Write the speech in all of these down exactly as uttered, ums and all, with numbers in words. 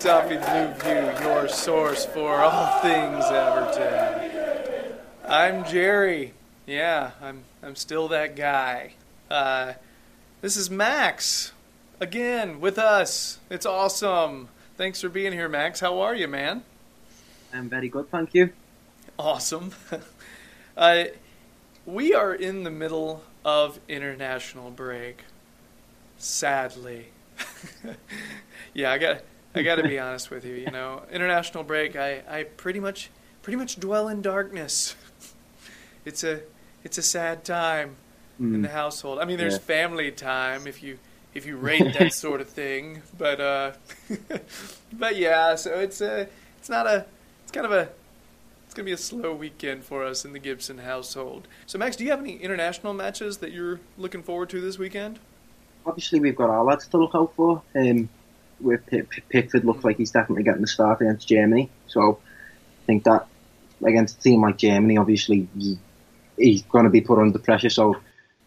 Toffee Blueview, your source for all things Everton. I'm Jerry. Yeah, I'm I'm still that guy. Uh, this is Max, again, with us. It's awesome. Thanks for being here, Max. How are you, man? I'm very good, thank you. Awesome. uh, we are in the middle of international break. Sadly. yeah, I got I got to be honest with you. You know, international break. I, I pretty much pretty much dwell in darkness. It's a it's a sad time mm. in the household. I mean, there's yeah. family time if you if you rate that sort of thing. But uh, but yeah, so it's a it's not a it's kind of a it's gonna be a slow weekend for us in the Gibson household. So Max, do you have any international matches that you're looking forward to this weekend? Obviously, we've got our lads to look out for. Um, with P- P- Pickford looks like he's definitely getting the start against Germany. So I think that against a team like Germany, obviously he, he's going to be put under pressure. So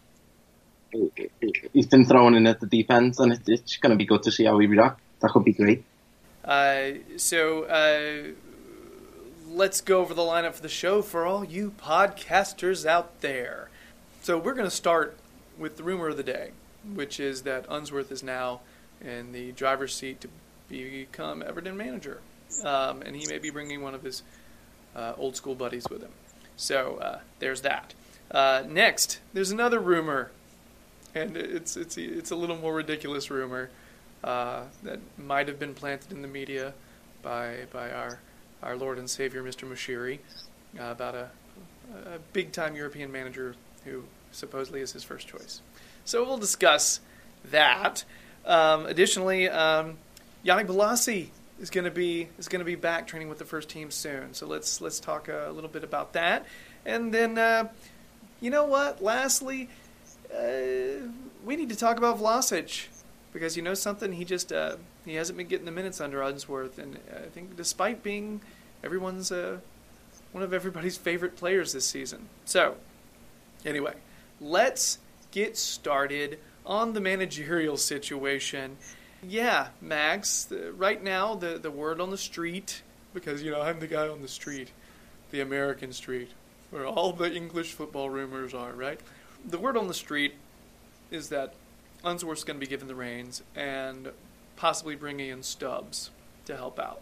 he's been thrown in at the deep end, and it, it's going to be good to see how he reacts. That could be great. Uh, so uh, let's go over the lineup for the show for all you podcasters out there. So we're going to start with the rumor of the day, which is that Unsworth is now in the driver's seat to become Everton manager. Um, and he may be bringing one of his uh, old school buddies with him. So uh, there's that. Uh, next, there's another rumor, and it's it's it's a little more ridiculous rumor uh, that might have been planted in the media by by our our Lord and Savior, Mister Moshiri, uh, about a, a big-time European manager who supposedly is his first choice. So we'll discuss that. Um, additionally, um, Yannick Bolasie is going to be is going to be back training with the first team soon. So let's let's talk a little bit about that. And then, uh, you know what? Lastly, uh, we need to talk about Vlasic, because you know something, he just uh, he hasn't been getting the minutes under Unsworth, and I think despite being everyone's uh, one of everybody's favorite players this season. So anyway, let's get started on the managerial situation. Yeah, Max, the, right now the, the word on the street, because, you know, I'm the guy on the street, the American street, where all the English football rumors are, right? The word on the street is that Unsworth's going to be given the reins and possibly bringing in Stubbs to help out.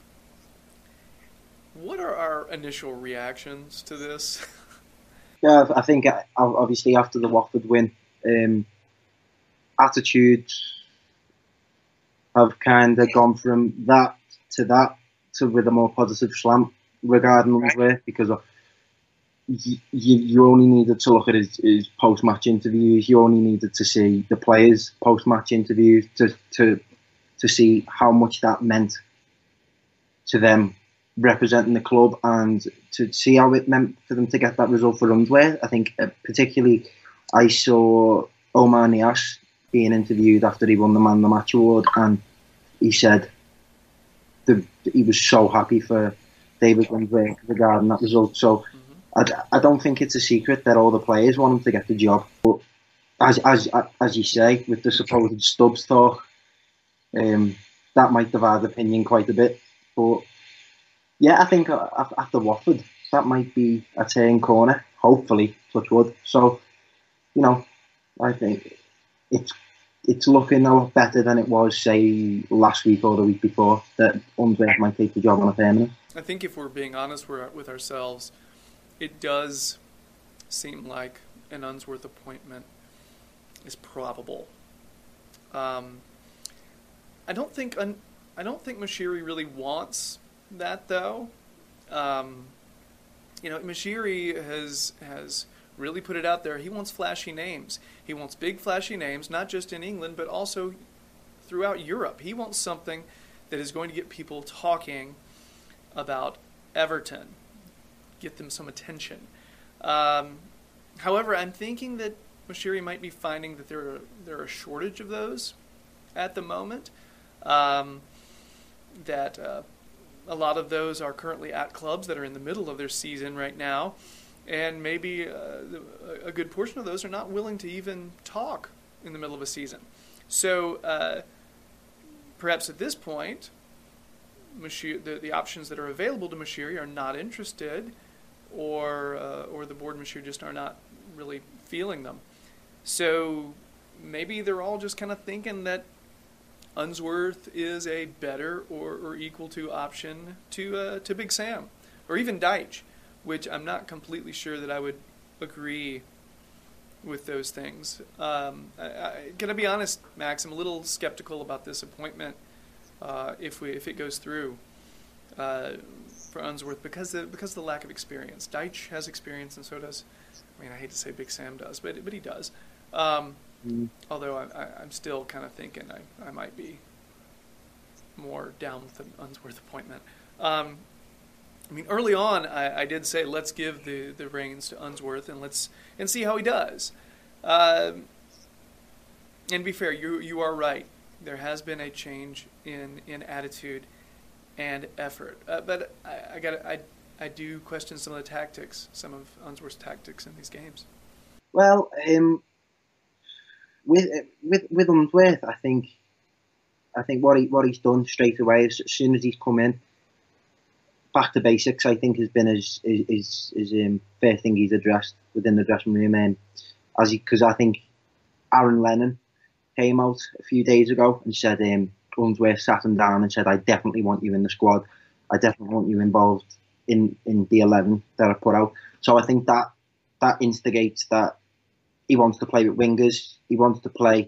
What are our initial reactions to this? Yeah, I think obviously after the Watford win, um, attitudes have kind of gone from that to that to with a more positive slant regarding Unsworth, because of, you, you only needed to look at his, his post-match interviews. You only needed to see the players' post-match interviews to to to see how much that meant to them representing the club, and to see how it meant for them to get that result for Unsworth. I think uh, particularly I saw Omar Niasse being interviewed after he won the Man of the Match award, and he said the, he was so happy for David Unsworth regarding that result. So mm-hmm. I, I don't think it's a secret that all the players want him to get the job. But as as as you say, with the supposed Stubbs talk, um, that might divide opinion quite a bit. But yeah, I think after Watford, that might be a turn corner, hopefully, touch wood. So, you know, I think it's it's looking a lot better than it was, say, last week or the week before, that Unsworth might take the job on a permanent. I think if we're being honest with ourselves, it does seem like an Unsworth appointment is probable. Um, I don't think un- I don't think Moshiri really wants that, though. Um, you know, Moshiri has has. really put it out there. He wants flashy names. He wants big flashy names, not just in England, but also throughout Europe. He wants something that is going to get people talking about Everton, get them some attention. Um, however, I'm thinking that Moshiri might be finding that there are, there are a shortage of those at the moment, um, that uh, a lot of those are currently at clubs that are in the middle of their season right now. And maybe uh, a good portion of those are not willing to even talk in the middle of a season. So uh, perhaps at this point, Moshiri, the, the options that are available to Moshiri are not interested, or uh, or the board and Moshiri just are not really feeling them. So maybe they're all just kind of thinking that Unsworth is a better or, or equal to option to uh, to Big Sam, or even Deitch, which I'm not completely sure that I would agree with those things. Um, I, I gotta be honest, Max, I'm a little skeptical about this appointment uh, if we if it goes through uh, for Unsworth because of, because of the lack of experience. Deitch has experience, and so does. I mean, I hate to say Big Sam does, but but he does. Um, mm. Although I, I, I'm still kind of thinking I, I might be more down with the Unsworth appointment. Um, I mean, early on, I, I did say let's give the, the reins to Unsworth and let's and see how he does. Uh, and to be fair, you you are right. There has been a change in, in attitude and effort, uh, but I, I got I I do question some of the tactics, some of Unsworth's tactics in these games. Well, um, with with with Unsworth, I think I think what he what he's done straight away as soon as he's come in. Back to basics, I think, has been his his, his um, first thing he's addressed within the dressing room, and as because I think Aaron Lennon came out a few days ago and said um, Unsworth sat him down and said, "I definitely want you in the squad. I definitely want you involved in, in the eleven that I put out." So I think that that instigates that he wants to play with wingers. He wants to play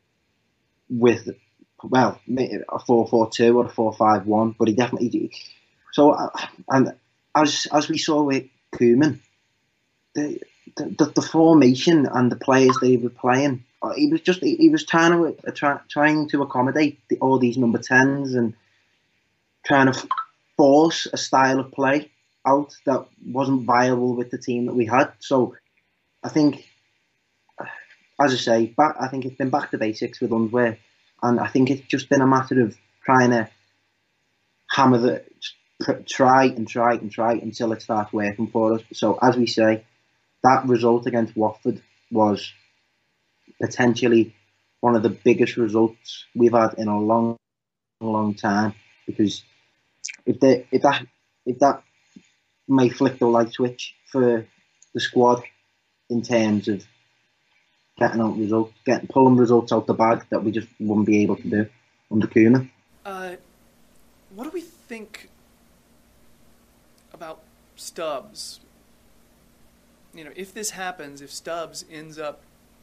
with well a four four two or a four five one, but he definitely. So, and as as we saw with Koeman, the, the the formation and the players they were playing, he was just he was trying to uh, try, trying to accommodate the, all these number tens and trying to force a style of play out that wasn't viable with the team that we had. So, I think, as I say, back I think it's been back to basics with Unsworth, and I think it's just been a matter of trying to hammer the. Try and try and try until it starts working for us. So, as we say, that result against Watford was potentially one of the biggest results we've had in a long, long time. Because if they, if that if that may flick the light switch for the squad in terms of getting out results, getting pulling results out the bag that we just wouldn't be able to do under Koeman. Uh, what do we think about Stubbs? You know, if this happens, if Stubbs ends up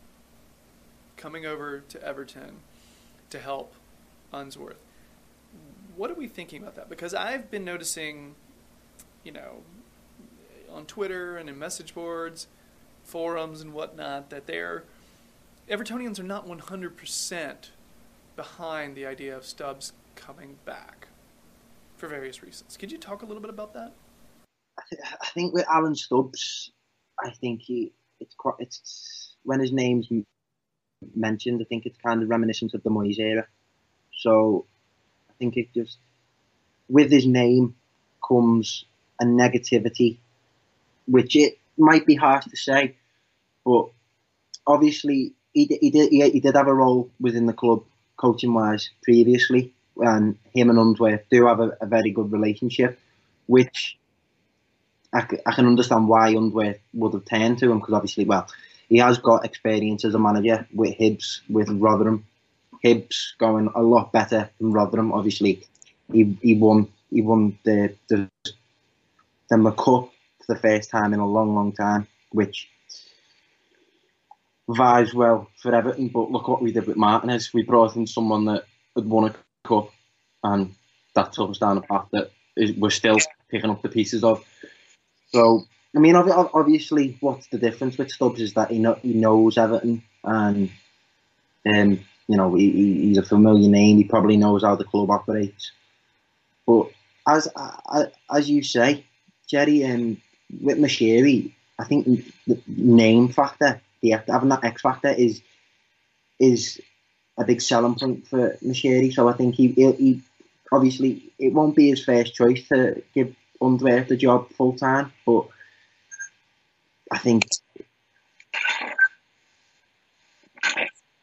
coming over to Everton to help Unsworth, what are we thinking about that? Because I've been noticing, you know, on Twitter and in message boards, forums and whatnot, that they're Evertonians are not one hundred percent behind the idea of Stubbs coming back for various reasons. Could you talk a little bit about that? I, th- I think with Alan Stubbs, I think he it's quite it's when his name's mentioned, I think it's kind of reminiscent of the Moyes era. So I think it just with his name comes a negativity, which it might be harsh to say, but obviously he he did he, he did have a role within the club coaching wise previously, and him and Unsworth do have a, a very good relationship, which. I, I can understand why Unsworth would have turned to him because obviously, well, he has got experience as a manager with Hibs, with Rotherham. Hibs going a lot better than Rotherham. Obviously, he he won he won the the the McCup for the first time in a long, long time, which vibes well for Everton. But look what we did with Martinez. We brought in someone that had won a cup, and that took us down a path that is, we're still picking up the pieces of. So, I mean, obviously, what's the difference with Stubbs is that he know, he knows Everton, and um, you know he, he's a familiar name. He probably knows how the club operates. But as as you say, Jerry, um, with Moshiri, I think the name factor, the having that X factor, is is a big selling point for Moshiri. So I think he, he, he obviously it won't be his first choice to give Unsworth the job full time, but I think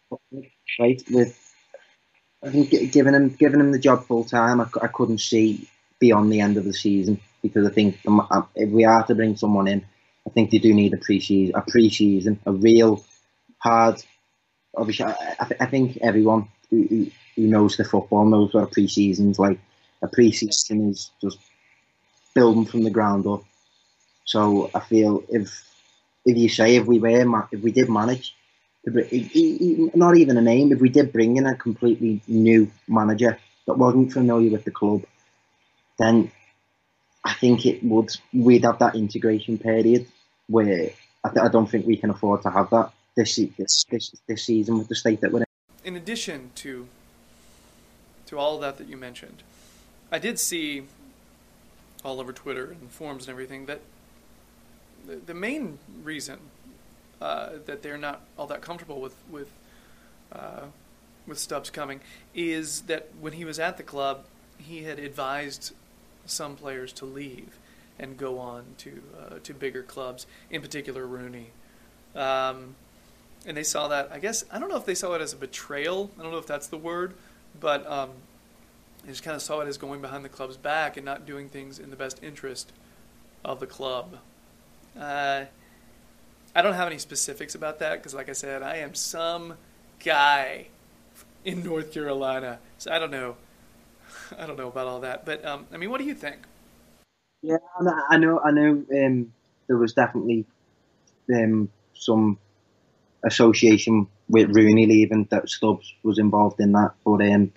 right with I think giving him giving him the job full time, I, I couldn't see beyond the end of the season, because I think the, if we are to bring someone in, I think they do need a pre-season, a pre-season, a real hard. Obviously, I, I, I think everyone who, who, who knows the football knows what a pre-season's like. A pre-season is just building from the ground up. So I feel if if you say if we were if we did manage, to, not even a name, if we did bring in a completely new manager that wasn't familiar with the club, then I think it would we'd have that integration period where I, th- I don't think we can afford to have that this this this, this season with the state that we're in. In addition to to all of that that you mentioned, I did see all over Twitter and forums and everything that the, the main reason uh, that they're not all that comfortable with with uh, with Stubbs coming is that when he was at the club, he had advised some players to leave and go on to uh, to bigger clubs, in particular Rooney. Um, and they saw that, I guess, I don't know if they saw it as a betrayal, I don't know if that's the word, but um, they just kind of saw it as going behind the club's back and not doing things in the best interest of the club. Uh, I don't have any specifics about that because, like I said, I am some guy in North Carolina, so I don't know. I don't know about all that, but um, I mean, what do you think? Yeah, I know. I know. Um, there was definitely um, some association with Rooney leaving, that Stubbs was involved in that, but um,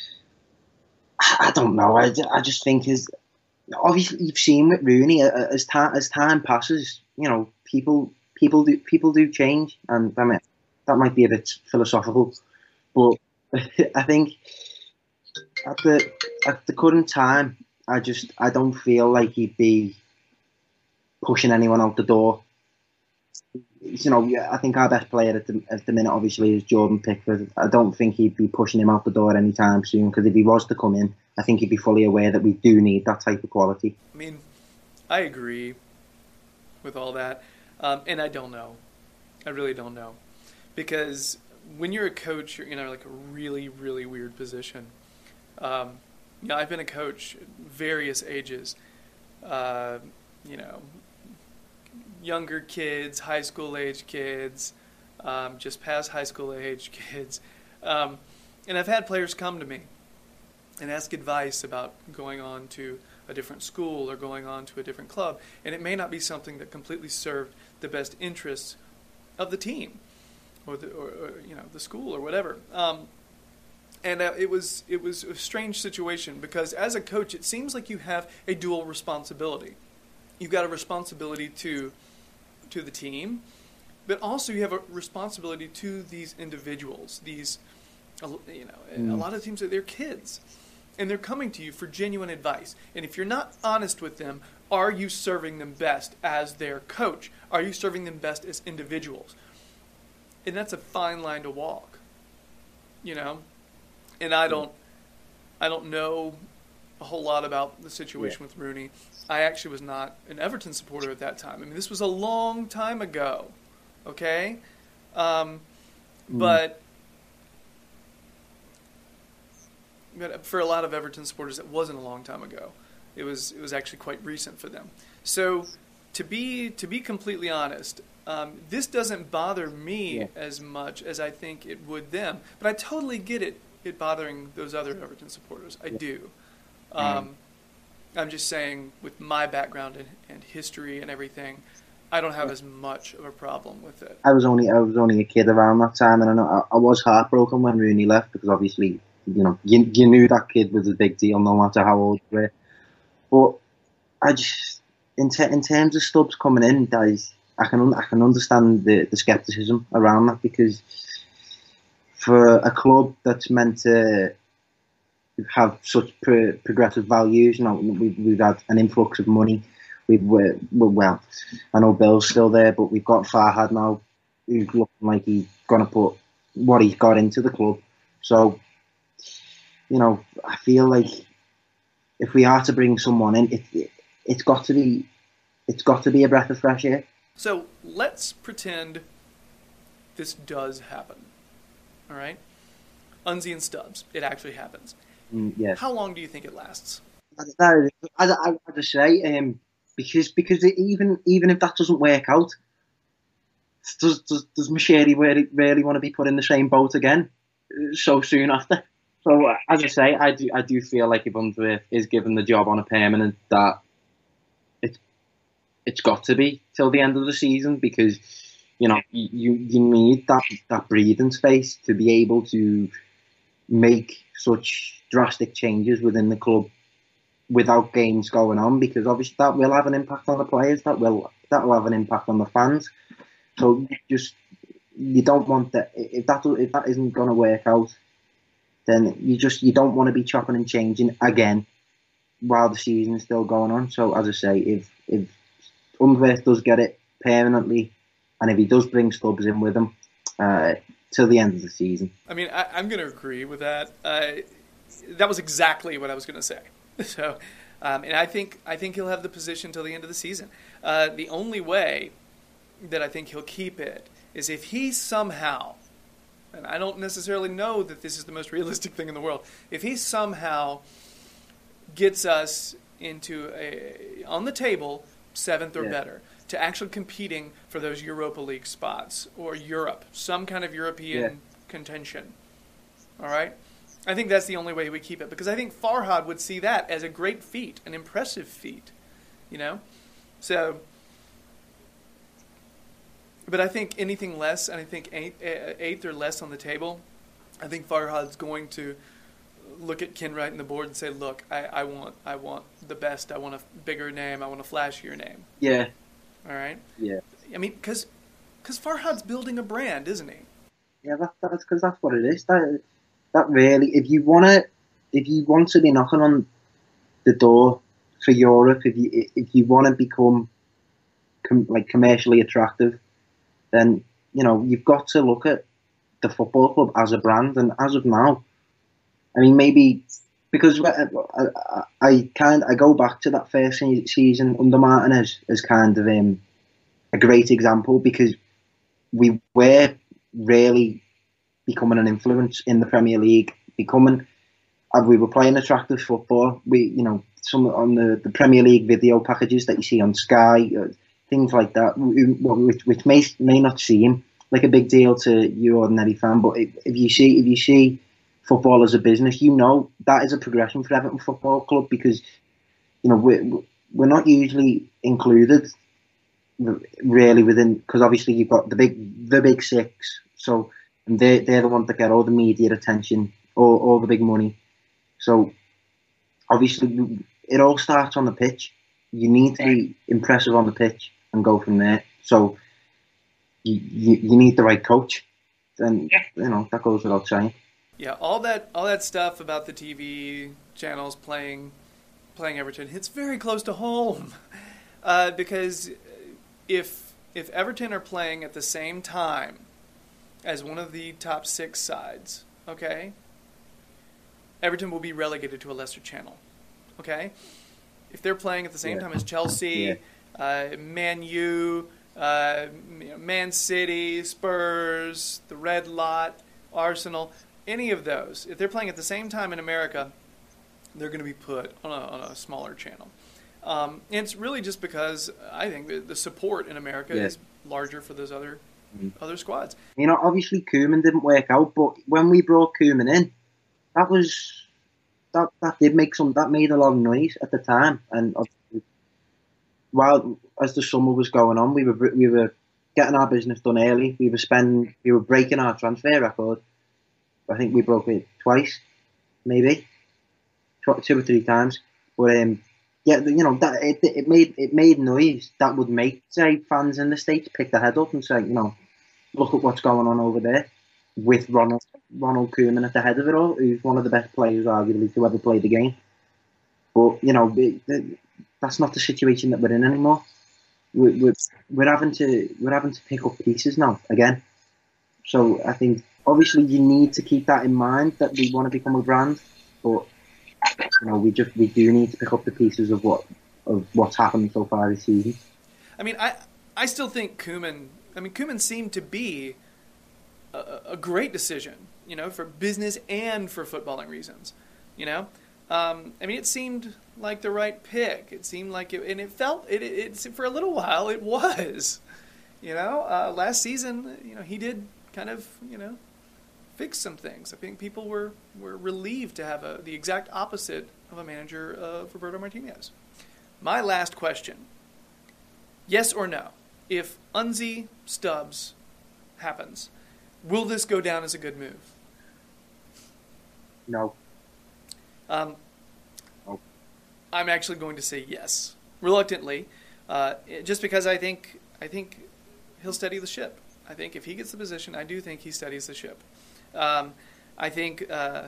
I don't know. I, I just think is obviously you've seen with Rooney as time as time passes, you know, people people do people do change, and I mean, that might be a bit philosophical, but I think at the at the current time, I just I don't feel like he'd be pushing anyone out the door. You know, I think our best player at the, at the minute, obviously, is Jordan Pickford. I don't think he'd be pushing him out the door anytime soon, because if he was to come in, I think he'd be fully aware that we do need that type of quality. I mean, I agree with all that, um, and I don't know. I really don't know. Because when you're a coach, you're in a, like a really, really weird position. Um, you know, I've been a coach at various ages, uh, you know, younger kids, high school age kids, um, just past high school age kids. Um, and I've had players come to me and ask advice about going on to a different school or going on to a different club. And it may not be something that completely served the best interests of the team or the, or, or you know, the school or whatever. Um, and uh, it was it was a strange situation because as a coach, it seems like you have a dual responsibility. You've got a responsibility to to the team, but also you have a responsibility to these individuals. These, you know, mm. a lot of teams are their kids, and they're coming to you for genuine advice. And if you're not honest with them, are you serving them best as their coach? Are you serving them best as individuals? And that's a fine line to walk, you know. And I don't, I don't know a whole lot about the situation yeah. with Rooney. I actually was not an Everton supporter at that time. I mean, this was a long time ago, okay? Um, mm. But but for a lot of Everton supporters, it wasn't a long time ago. It was it was actually quite recent for them. So to be to be completely honest, um, this doesn't bother me yeah. as much as I think it would them. But I totally get it it bothering those other Everton supporters. I yeah. do. Um, mm. I'm just saying, with my background and, and history and everything, I don't have as much of a problem with it. I was only I was only a kid around that time, and I know I, I was heartbroken when Rooney left because obviously, you know, you, you knew that kid was a big deal, no matter how old you were. But I just, in ter- in terms of Stubbs coming in, guys, I can I can understand the the skepticism around that, because for a club that's meant to have such pro- progressive values, you know, we've, we've had an influx of money. We've we're, we're, well, I know Bill's still there, but we've got Farhad now, who's looking like he's gonna put what he's got into the club. So, you know, I feel like if we are to bring someone in, it, it it's got to be it's got to be a breath of fresh air. So let's pretend this does happen. All right, Unzi and Stubbs, it actually happens. Mm, yeah. How long do you think it lasts? that, as I, I just say, um, because because it, even even if that doesn't work out, does does, does Macheri really, really want to be put in the same boat again so soon after? So as I say, I do I do feel like if Unsworth is given the job on a permanent, that it's it's got to be till the end of the season, because you know you you need that that breathing space to be able to make such drastic changes within the club without games going on, because obviously that will have an impact on the players, that will that will have an impact on the fans. So just you don't want that, if that if that isn't going to work out, then you just you don't want to be chopping and changing again while the season is still going on. So as I say, if if Unsworth does get it permanently, and if he does bring Stubbs in with him uh, till the end of the season, I mean, I, I'm going to agree with that. Uh, that was exactly what I was going to say. So, um, and I think I think he'll have the position till the end of the season. Uh, the only way that I think he'll keep it is if he somehow, and I don't necessarily know that this is the most realistic thing in the world, if he somehow gets us into a on the table seventh or yeah. better, to actually competing for those Europa League spots or Europe, some kind of European yeah. contention. All right? I think that's the only way we keep it, because I think Farhad would see that as a great feat, an impressive feat, you know? So, but I think anything less, and I think eighth, eighth or less on the table, I think Farhad's going to look at Kenwright and the board and say, look, I, I want I want the best, I want a bigger name, I want a flashier name. Yeah. All right? Yeah. I mean, because Farhad's building a brand, isn't he? Yeah, that, that's because that's what it is. That that really, if you want to, if you want to be knocking on the door for Europe, if you if you want to become com, like commercially attractive, then you know you've got to look at the football club as a brand. And as of now, I mean, maybe because I, I, I kind I go back to that first season under Martinez as kind of um, a great example, because we were really becoming an influence in the Premier League, becoming, and we were playing attractive football. We, you know, some on the, the Premier League video packages that you see on Sky, uh, things like that, which, which may may not seem like a big deal to you ordinary fan, but if, if you see if you see football as a business, you know that is a progression for Everton Football Club, because you know we're we're not usually included really within, because obviously you've got the big the big six, so. And they they're the ones that get all the media attention, all, all the big money. So obviously it all starts on the pitch. You need to be impressive on the pitch and go from there. So you you, you need the right coach, and you know that goes without saying. Yeah, all that all that stuff about the T V channels playing playing Everton hits very close to home, uh, because if if Everton are playing at the same time as one of the top six sides, okay, Everton will be relegated to a lesser channel, okay? If they're playing at the same Yeah. time as Chelsea, Yeah. uh, Man U, uh, Man City, Spurs, the Red Lot, Arsenal, any of those, if they're playing at the same time in America, they're going to be put on a, on a smaller channel. Um, and it's really just because I think the, the support in America Yeah. is larger for those other other squads. You know, obviously Koeman didn't work out, but when we brought Koeman in, that was that that did make some that made a lot of noise at the time. And obviously, while as the summer was going on, we were we were getting our business done early. We were spending we were breaking our transfer record. I think we broke it twice, maybe two or three times. But um, yeah, you know that it, it made it made noise that would make, say, fans in the States pick their head up and say, you know, look at what's going on over there with Ronald Ronald Koeman at the head of it all, who's one of the best players arguably to ever play the game. But you know, it, it, that's not the situation that we're in anymore. We're, we're we're having to we're having to pick up pieces now again. So I think obviously you need to keep that in mind, that we want to become a brand, but you know we just we do need to pick up the pieces of what of what's happened so far this season. I mean, I I still think Koeman. I mean, Koeman seemed to be a, a great decision, you know, for business and for footballing reasons, you know. Um, I mean, it seemed like the right pick. It seemed like it, and it felt it. It, it for a little while it was. You know, uh, last season, you know, he did kind of, you know, fix some things. I think people were, were relieved to have a, the exact opposite of a manager of Roberto Martinez. My last question: yes or no? If Unzi Stubbs happens, will this go down as a good move? No. Um, no. I'm actually going to say yes, reluctantly, uh, just because I think I think he'll steady the ship. I think if he gets the position, I do think he steadies the ship. Um, I think uh,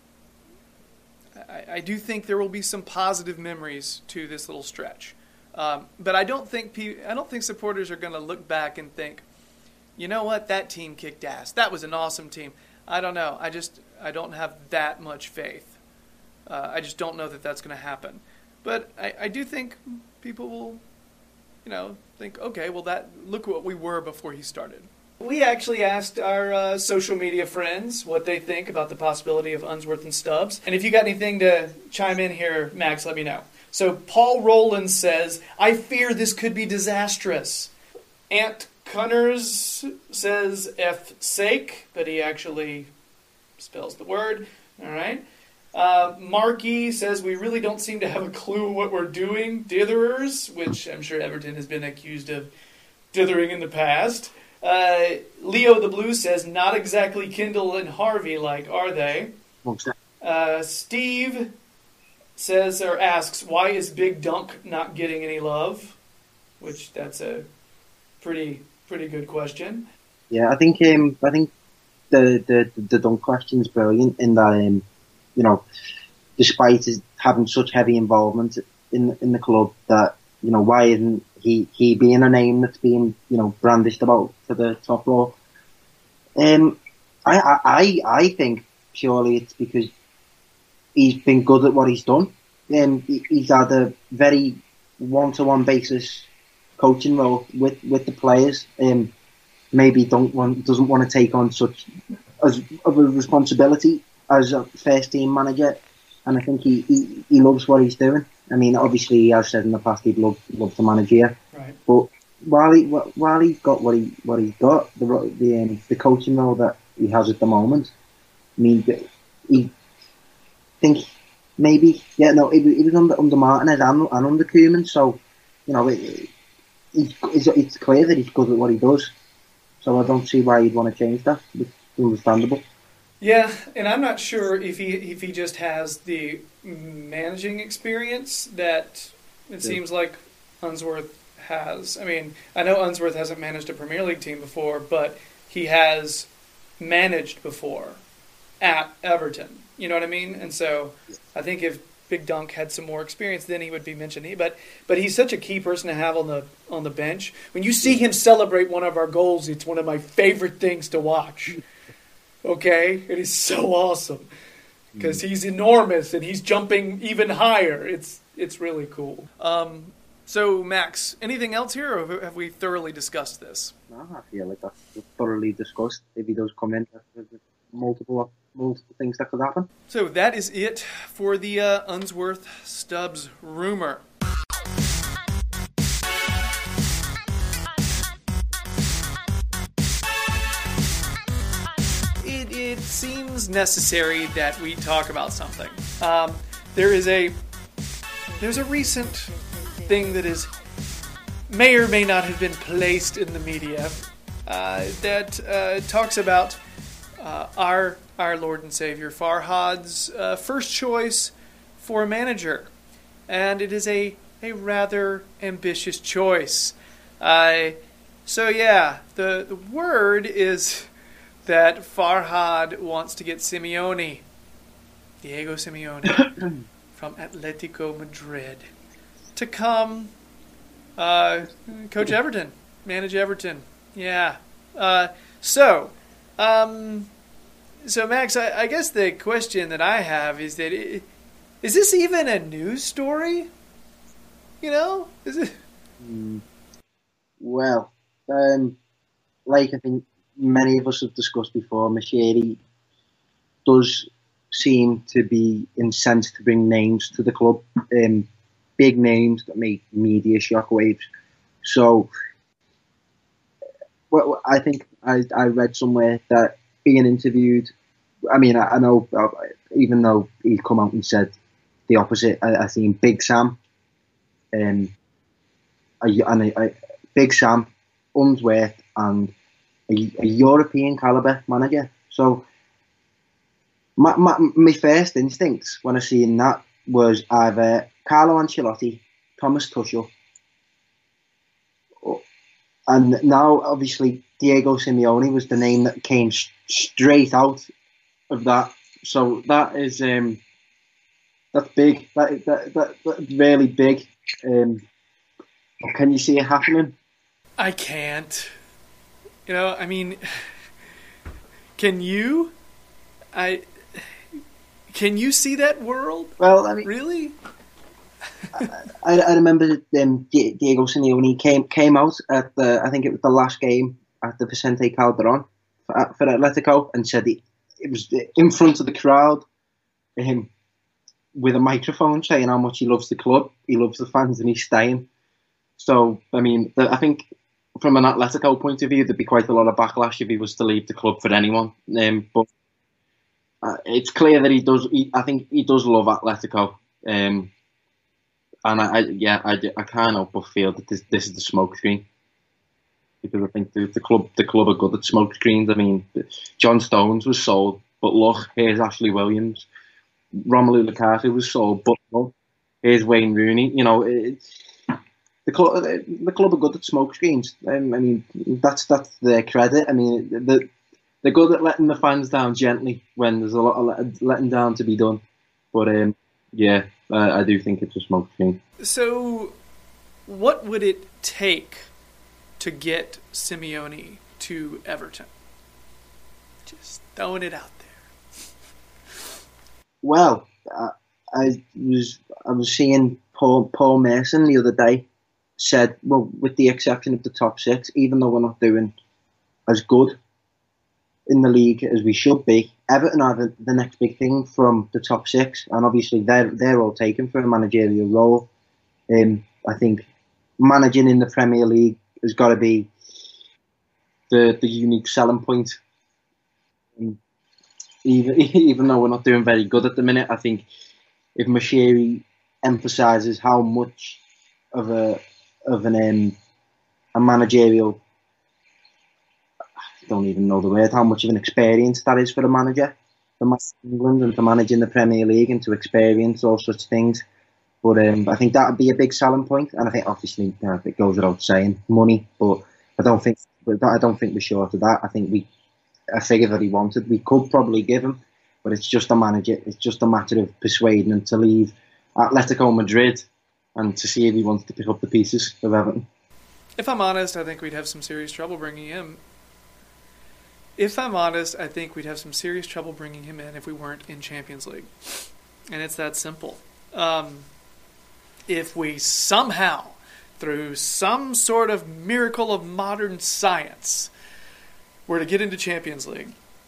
I, I do think there will be some positive memories to this little stretch, um, but I don't think pe- I don't think supporters are going to look back and think, you know what, that team kicked ass. That was an awesome team. I don't know. I just I don't have that much faith. Uh, I just don't know that that's going to happen. But I, I do think people will, you know, think, okay, well, that look what we were before he started. We actually asked our uh, social media friends what they think about the possibility of Unsworth and Stubbs. And if you got anything to chime in here, Max, let me know. So Paul Rowland says, I fear this could be disastrous. Ant Cunners says F sake, but he actually spells the word. All right. Uh, Marky says, we really don't seem to have a clue what we're doing. Ditherers, which I'm sure Everton has been accused of dithering in the past. Uh, Leo the Blue says, not exactly Kendall and Harvey like, are they? Uh, Steve says, or asks, why is Big Dunk not getting any love? Which, that's a pretty pretty good question. Yeah, I think um, I think the, the, the Dunk question is brilliant in that, um, you know, despite his having such heavy involvement in in the club, that, you know, why isn't he, he being a name that's being, you know, brandished about for the top role? Um, I, I, I think purely it's because he's been good at what he's done. Um, he, he's had a very one-to-one basis coaching role with, with the players. Um, maybe don't want, doesn't want to take on such as of a responsibility as a first team manager, and I think he, he, he loves what he's doing. I mean, obviously, he has said in the past he'd love, love to manage here, right. But while he while he's got what he what he's got, the the um, the coaching role that he has at the moment, I mean, he think maybe yeah no, he, he was under under Martinez and, and under Koeman, so you know it, it, it's it's clear that he's good at what he does. So I don't see why he'd want to change that. It's understandable. Yeah, and I'm not sure if he if he just has the managing experience that it yeah. seems like Unsworth has. I mean, I know Unsworth hasn't managed a Premier League team before, but he has managed before at Everton. You know what I mean? And so I think if Big Dunk had some more experience, then he would be mentioned. But but he's such a key person to have on the on the bench. When you see him celebrate one of our goals, it's one of my favorite things to watch. Okay? And he's so awesome because he's enormous and he's jumping even higher. It's it's really cool. Um, so, Max, anything else here, or have we thoroughly discussed this? No, I feel like that's thoroughly discussed. If he does come in, there's multiple, multiple things that could happen. So that is it for the uh, Unsworth Stubbs rumor. It seems necessary that we talk about something. Um, there is a there's a recent thing that is may or may not have been placed in the media uh, that uh, talks about uh, our our Lord and Savior Farhad's uh, first choice for a manager, and it is a a rather ambitious choice. Uh, so yeah, the the word is that Farhad wants to get Simeone, Diego Simeone, from Atletico Madrid, to come uh, coach Everton, manage Everton. Yeah. Uh, so, um, so Max, I, I guess the question that I have is that it, is this even a news story? You know, is it? Mm. Well, um, like I think many of us have discussed before, Machiri does seem to be incensed to bring names to the club, um, big names that make media shockwaves. So, well, I think I, I read somewhere that being interviewed, I mean, I, I know, uh, even though he's come out and said the opposite, I, I think Big Sam, um, a, and a, a, Big Sam, Unsworth, and a, a European caliber manager. So, my, my my first instincts when I seen that was either Carlo Ancelotti, Thomas Tuchel, and now obviously Diego Simeone was the name that came sh- straight out of that. So that is um, that's big. That that, that that's really big. Um, can you see it happening? I can't. You know, I mean, can you? I can you see that world? Well, I mean, really? I, I remember um, Diego Simeone came came out at the I think it was the last game at the Vicente Calderon for, for Atletico and said he, it was in front of the crowd, him with a microphone saying how much he loves the club, he loves the fans, and he's staying. So I mean, the, I think from an Atletico point of view, there'd be quite a lot of backlash if he was to leave the club for anyone. Um, but uh, it's clear that he does. He, I think he does love Atletico. Um, And I, I yeah, I, I can't help but feel that this this is the smoke screen, because I think the, the club the club are good at smoke screens. I mean, John Stones was sold, but look, here's Ashley Williams. Romelu Lukaku was sold, but look, here's Wayne Rooney. You know, it, the club the club are good at smoke screens. Um, I mean, that's that's their credit. I mean, the, they're good at letting the fans down gently when there's a lot of letting down to be done. But um, yeah. Uh, I do think it's a smoke screen. So, what would it take to get Simeone to Everton? Just throwing it out there. Well, uh, I was I was seeing Paul Paul Merson the other day said, well, with the exception of the top six, even though we're not doing as good in the league as we should be, Everton are the, the next big thing from the top six, and obviously they're they're all taken for a managerial role. Um, I think managing in the Premier League has got to be the the unique selling point. Um, even even though we're not doing very good at the minute, I think if Moshiri emphasises how much of a of an um, a managerial, I don't even know the word, how much of an experience that is for a manager to manage England and to manage in the Premier League and to experience all such things. But um, I think that would be a big selling point, and I think obviously you know, it goes without saying money, but I don't think I don't think we're short of that. I think we a figure that he wanted we could probably give him, but it's just a manager. It's just a matter of persuading him to leave Atletico Madrid and to see if he wants to pick up the pieces of Everton. If I'm honest, I think we'd have some serious trouble bringing him. If I'm honest, I think we'd have some serious trouble bringing him in if we weren't in Champions League. And it's that simple. Um, if we somehow, through some sort of miracle of modern science, were to get into Champions League,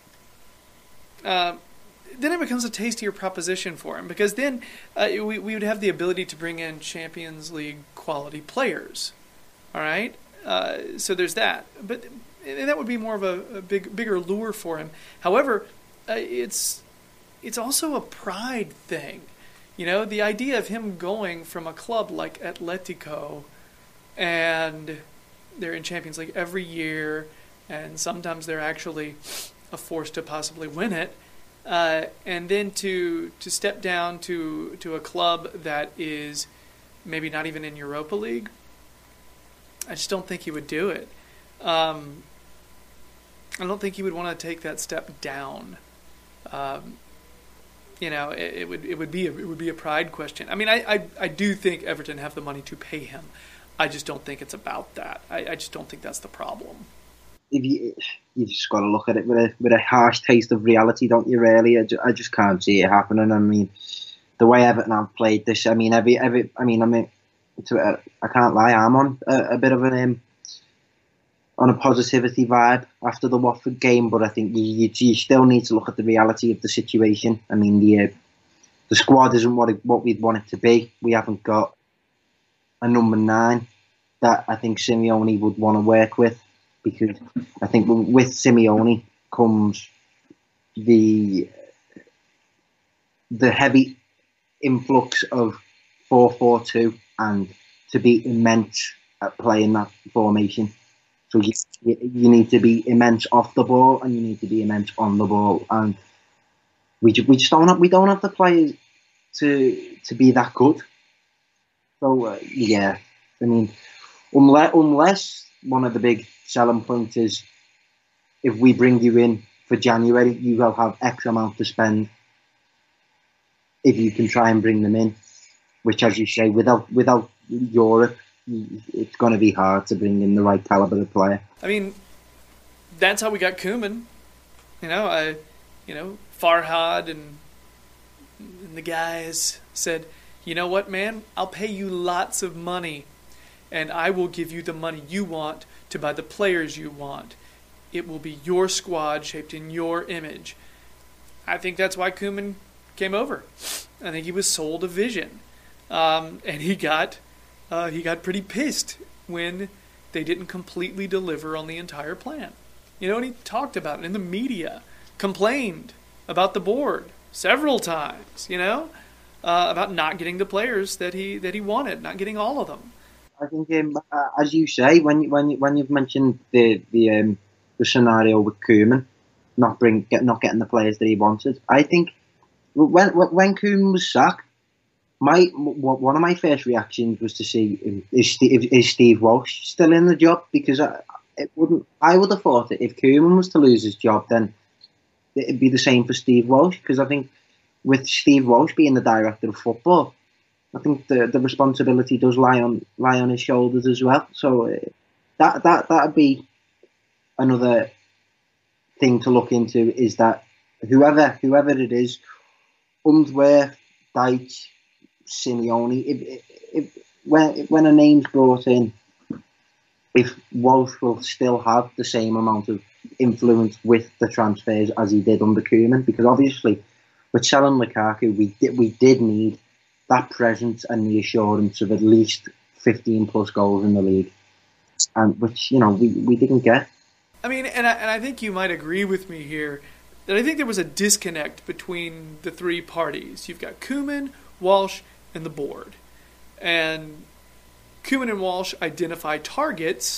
uh, then it becomes a tastier proposition for him. Because then uh, we, we would have the ability to bring in Champions League quality players. All right? Uh, so there's that. But... And that would be more of a, a big, bigger lure for him. However, uh, it's it's also a pride thing. You know, the idea of him going from a club like Atletico, and they're in Champions League every year, and sometimes they're actually a force to possibly win it, uh, and then to to step down to to a club that is maybe not even in Europa League. I just don't think he would do it. Um, I don't think he would want to take that step down. Um, you know, it, it would it would be a, it would be a pride question. I mean, I, I I do think Everton have the money to pay him. I just don't think it's about that. I, I just don't think that's the problem. If you you just got to look at it with a with a harsh taste of reality, don't you? Really, I just, I just can't see it happening. I mean, the way Everton have played this, I mean, every every I mean, I mean, to, uh, I can't lie, I'm on a, a bit of an um, on a positivity vibe after the Watford game, but I think you, you, you still need to look at the reality of the situation. I mean, the uh, the squad isn't what it, what we'd want it to be. We haven't got a number nine that I think Simeone would want to work with, because I think with Simeone comes the the heavy influx of four four two and to be immense at playing that formation. So you, you need to be immense off the ball and you need to be immense on the ball, and we just, we just don't have we don't have the players to to be that good. So uh, yeah, I mean, unless unless one of the big selling points is if we bring you in for January, you will have X amount to spend. If you can try and bring them in, which, as you say, without without Europe, it's going to be hard to bring in the right caliber of player. I mean, that's how we got Koeman. You know, I, you know, Farhad and, and the guys said, you know what, man, I'll pay you lots of money, and I will give you the money you want to buy the players you want. It will be your squad shaped in your image. I think that's why Koeman came over. I think he was sold a vision, um, and he got uh, he got pretty pissed when they didn't completely deliver on the entire plan. You know, and he talked about it in the media, complained about the board several times. You know, uh, about not getting the players that he that he wanted, not getting all of them. I think, um, uh, as you say, when when when you've mentioned the the um, the scenario with Koeman not bring get, not getting the players that he wanted, I think. When when Koeman was sacked, my one of my first reactions was to see is Steve, is Steve Walsh still in the job, because I, it wouldn't. I would have thought that if Koeman was to lose his job, then it'd be the same for Steve Walsh, because I think with Steve Walsh being the director of football, I think the the responsibility does lie on lie on his shoulders as well. So uh, that that that'd be another thing to look into, is that whoever whoever it is. Unsworth, Dyche, Simeone. If, if when when a name's brought in, if Walsh will still have the same amount of influence with the transfers as he did under Koeman, because obviously with selling Lukaku, we did we did need that presence and the assurance of at least fifteen plus goals in the league, and which you know we, we didn't get. I mean, and I, and I think you might agree with me here that I think there was a disconnect between the three parties. You've got Koeman, Walsh, and the board. And Koeman and Walsh identify targets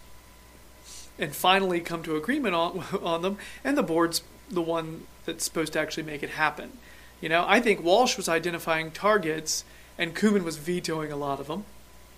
and finally come to agreement on, on them, and the board's the one that's supposed to actually make it happen. You know, I think Walsh was identifying targets and Koeman was vetoing a lot of them.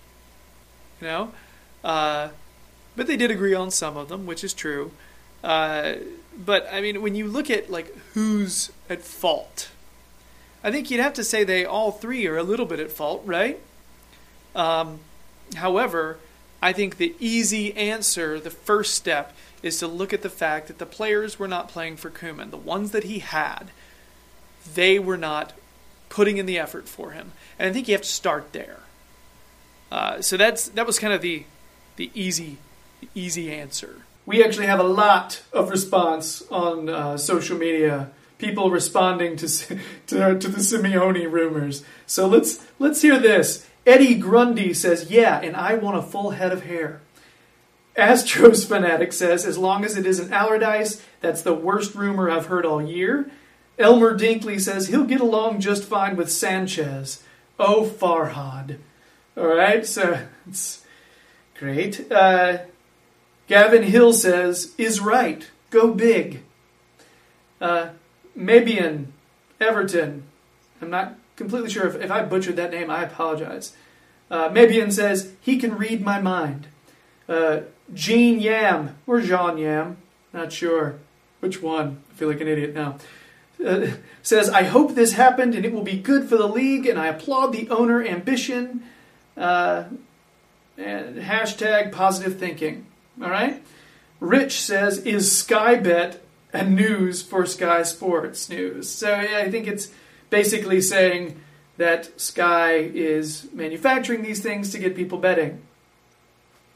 You know? Uh, but they did agree on some of them, which is true. Uh, but, I mean, when you look at, like, who's at fault, I think you'd have to say they all three are a little bit at fault, right? Um, however, I think the easy answer, the first step, is to look at the fact that the players were not playing for Koeman. The ones that he had, they were not putting in the effort for him. And I think you have to start there. Uh, so that's that was kind of the the easy the easy answer. We actually have a lot of response on uh, social media. People responding to, to to the Simeone rumors. So let's let's hear this. Eddie Grundy says, "Yeah, and I want a full head of hair." Astros Fanatic says, "As long as it isn't Allardyce, that's the worst rumor I've heard all year." Elmer Dinkley says, "He'll get along just fine with Sanchez." Oh, Farhad. All right, so it's great. Uh, Gavin Hill says, "Is right. Go big." Uh, Mabian Everton. I'm not completely sure if, if I butchered that name. I apologize. Uh, Mabian says, "He can read my mind." Uh, Gene Yam, or Jean Yam, not sure which one. I feel like an idiot now. Uh, says, "I hope this happened and it will be good for the league, and I applaud the owner ambition." Uh, and hashtag positive thinking. All right. Rich says, "Is Sky Bet a news for Sky Sports News?" So yeah, I think it's basically saying that Sky is manufacturing these things to get people betting.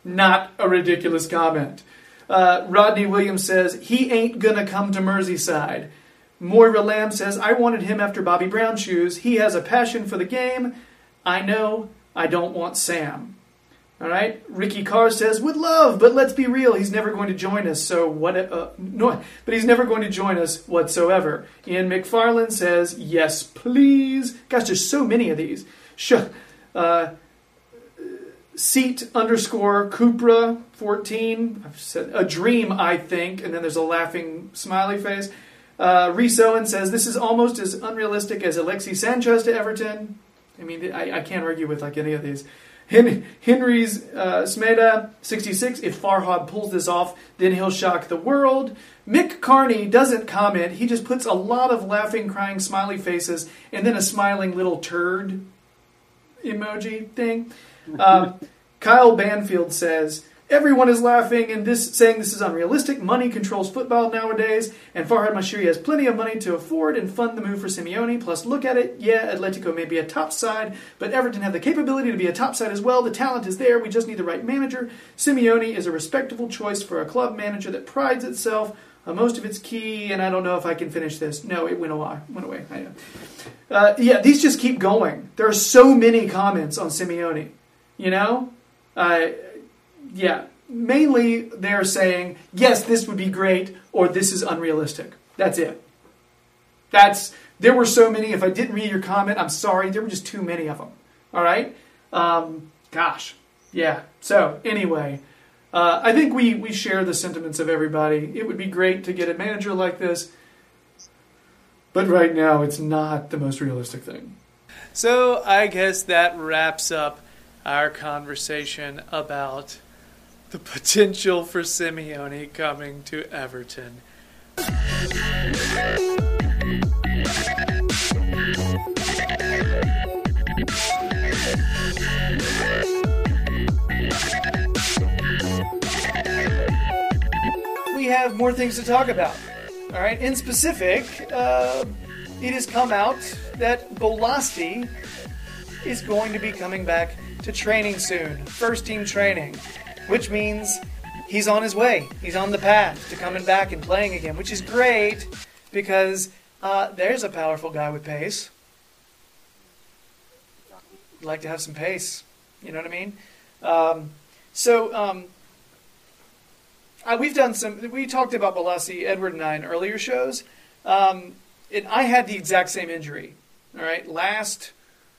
Not a ridiculous comment. Uh, Rodney Williams says, he ain't gonna come to Merseyside. Moira Lamb says, I wanted him after Bobby Brown shoes. He has a passion for the game. I know I don't want Sam. All right. Ricky Carr says, would love, but let's be real. He's never going to join us. So what? Uh, no, but he's never going to join us whatsoever. Ian McFarland says, yes, please. Gosh, there's so many of these. Sh- uh, Seat underscore Cupra fourteen. I've said a dream, I think. And then there's a laughing smiley face. Uh, Reese Owen says, this is almost as unrealistic as Alexis Sanchez to Everton. I mean, I, I can't argue with like any of these. Hen- Henry's uh, Smeda, sixty-six, if Farhad pulls this off, then he'll shock the world. Mick Carney doesn't comment. He just puts a lot of laughing, crying, smiley faces, and then a smiling little turd emoji thing. Um, Kyle Banfield says, everyone is laughing and this saying this is unrealistic. Money controls football nowadays, and Farhad Mashiri has plenty of money to afford and fund the move for Simeone. Plus, look at it. Yeah, Atletico may be a top side, but Everton have the capability to be a top side as well. The talent is there. We just need the right manager. Simeone is a respectable choice for a club manager that prides itself on most of its key, and I don't know if I can finish this. No, it went away. Went away. I know. Uh, yeah, these just keep going. There are so many comments on Simeone. You know? Uh, yeah. Mainly, they're saying, yes, this would be great, or this is unrealistic. That's it. That's There were so many. If I didn't read your comment, I'm sorry. There were just too many of them. All right? Um, gosh. Yeah. So, anyway, uh, I think we, we share the sentiments of everybody. It would be great to get a manager like this, but right now, it's not the most realistic thing. So, I guess that wraps up our conversation about the potential for Simeone coming to Everton. We have more things to talk about. All right. In specific, uh, it has come out that Bolasie is going to be coming back to training soon. First team training. Which means he's on his way. He's on the path to coming back and playing again, which is great because uh, there's a powerful guy with pace. I'd like to have some pace. You know what I mean? Um, so um, uh, we've done some. We talked about Bolasie, Edward and I, in earlier shows. Um, and I had the exact same injury. All right, last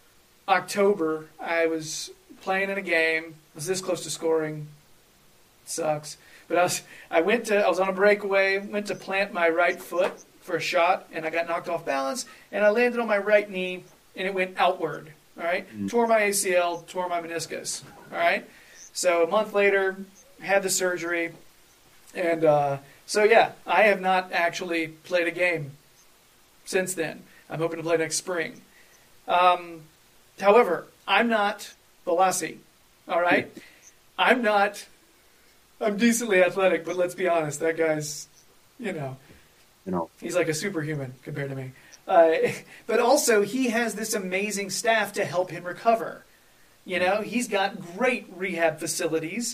October I was playing in a game. Was this close to scoring? Sucks. But I was I went to I was on a breakaway, went to plant my right foot for a shot, and I got knocked off balance, and I landed on my right knee, and it went outward. All right, mm. Tore my A C L, tore my meniscus. All right, so a month later, had the surgery, and uh, so yeah, I have not actually played a game since then. I'm hoping to play next spring. Um, however, I'm not Bolasie. All right, I'm not. I'm decently athletic, but let's be honest, that guy's, you know, you know, he's like a superhuman compared to me. Uh, but also, he has this amazing staff to help him recover. You know, he's got great rehab facilities.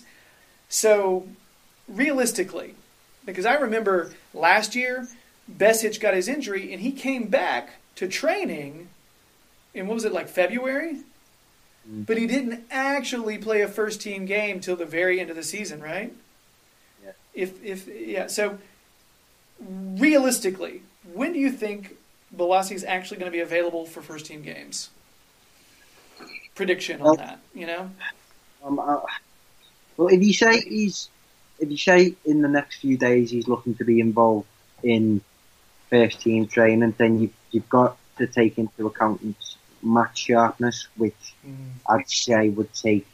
So, realistically, because I remember last year, Besic got his injury, and he came back to training in, what was it, like February? But he didn't actually play a first-team game till the very end of the season, right? Yeah. If if yeah, so realistically, when do you think Bolasie is actually going to be available for first-team games? Prediction on well, that, you know. Um, uh, well, if you say he's, if you say in the next few days he's looking to be involved in first-team training, then you've you've got to take into account match sharpness, which mm. I'd say would take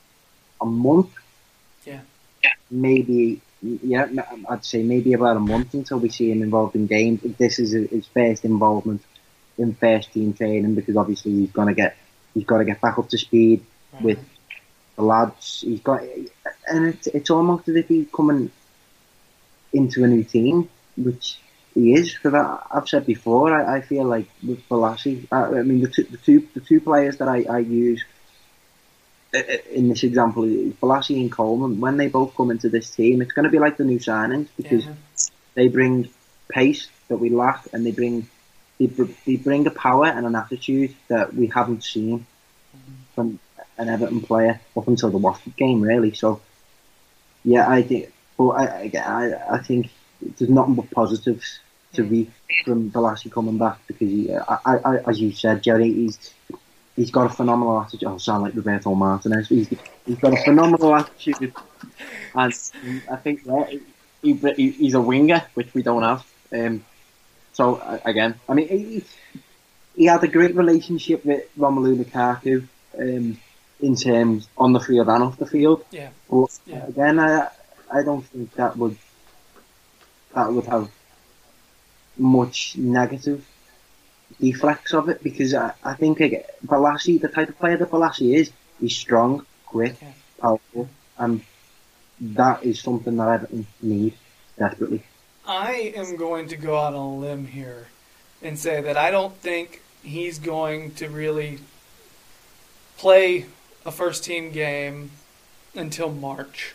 a month. Yeah. Maybe, yeah, I'd say maybe about a month until we see him involved in games. If this is his first involvement in first team training, because obviously he's gonna get, he's got to get back up to speed right. with the lads. He's got, and it's it's almost as if he's coming into a new team, which he is. Because I've said before, I, I feel like with Bolasie, I, I mean the two, the two the two players that I, I use in this example, Bolasie and Coleman, when they both come into this team, it's going to be like the new signings because yeah. they bring pace that we lack, and they bring they, they bring a power and an attitude that we haven't seen mm-hmm. from an Everton player up until the Watford game, really. So, yeah, I think, but I, I, I think there's nothing but positives to mm-hmm. read from Bolasie coming back because, he, I, I, as you said, Jerry, he's. He's got a phenomenal attitude. Oh, I sound like Roberto Martinez. He's, he's got a phenomenal attitude, and I think yeah, he, he, he's a winger, which we don't have. Um, so again, I mean, he, he had a great relationship with Romelu Lukaku um, in terms on the field and off the field. Yeah. But yeah. again, I I don't think that would that would have much negative deflects of it, because I, I think Bolasie, the type of player that Bolasie is, he's strong, quick, okay. powerful, and that is something that Everton need desperately. I am going to go out on a limb here and say that I don't think he's going to really play a first team game until March.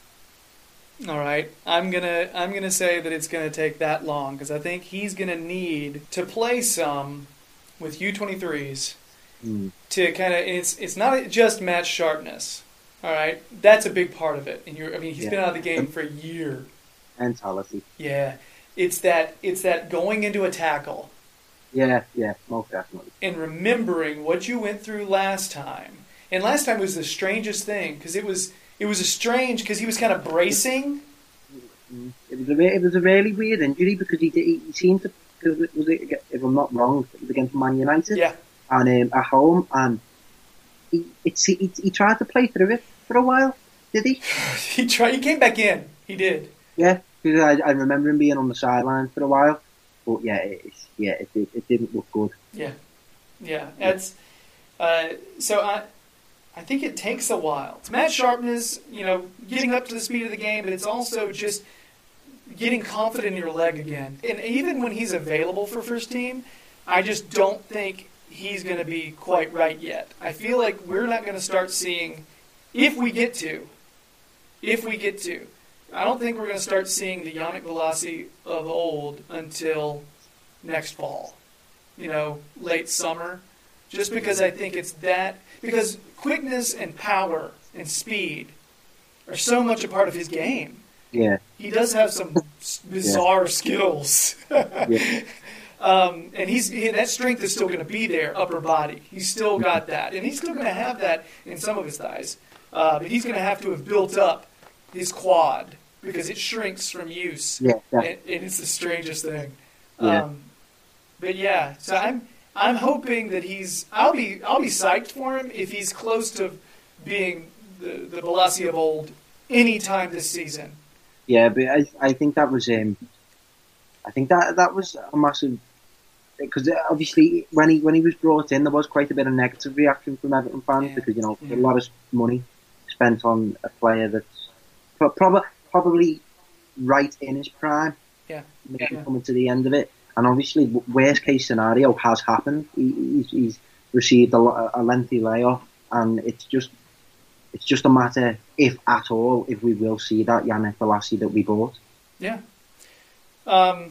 All right, I'm gonna I'm gonna say that it's gonna take that long because I think he's gonna need to play some with U twenty-threes mm. to kind of. It's it's not just match sharpness. All right, that's a big part of it. And you're I mean he's yeah. been out of the game for a year. Mentality. Yeah, it's that it's that going into a tackle. Yeah, yeah, most definitely. And remembering what you went through last time. And last time was the strangest thing because it was. It was a strange because he was kind of bracing. It was a it was a really weird injury because he he, he seemed to because it was if I'm not wrong it was against Man United. Yeah. And um, at home, and he it's he, he tried to play through it for a while. Did he? he tried. He came back in. He did. Yeah, because I, I remember him being on the sideline for a while. But yeah, it, yeah, it it, it didn't look good. Yeah, yeah. That's uh, so I. I think it takes a while. It's match sharpness, you know, getting up to the speed of the game, but it's also just getting confident in your leg again. And even when he's available for first team, I just don't think he's going to be quite right yet. I feel like we're not going to start seeing, if we get to, if we get to, I don't think we're going to start seeing the Yannick Bolasie of old until next fall, you know, late summer. Just because I think it's that, because quickness and power and speed are so much a part of his game. Yeah. He does have some bizarre yeah. skills. yeah. um, and he's he, that strength is still going to be there, upper body. He's still got that. And he's still going to have that in some of his thighs. Uh, but he's going to have to have built up his quad because it shrinks from use. Yeah. yeah. And, and it's the strangest thing. Yeah. Um, but yeah, so I'm... I'm hoping that he's. I'll be. I'll be psyched for him if he's close to being the the Bolasie of old anytime this season. Yeah, but I I think that was um. I think that that was a massive because obviously when he when he was brought in there was quite a bit of negative reaction from Everton fans yeah. because you know yeah. a lot of money spent on a player that's probably probably right in his prime. Yeah, maybe yeah. coming to the end of it. And obviously, worst case scenario has happened. He, he's, he's received a, a lengthy layoff, and it's just it's just a matter, if at all, if we will see that Yannick Bolasie that we bought. Yeah. Um.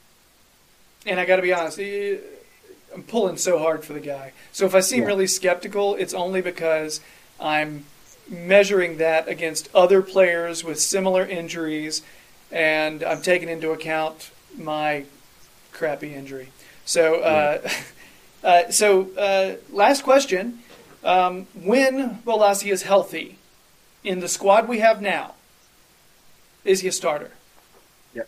And I got to be honest, I'm pulling so hard for the guy. So if I seem yeah. really skeptical, it's only because I'm measuring that against other players with similar injuries, and I'm taking into account my crappy injury. So, uh, uh, so uh, last question: um, when Bolasie is healthy, in the squad we have now, is he a starter? Yep.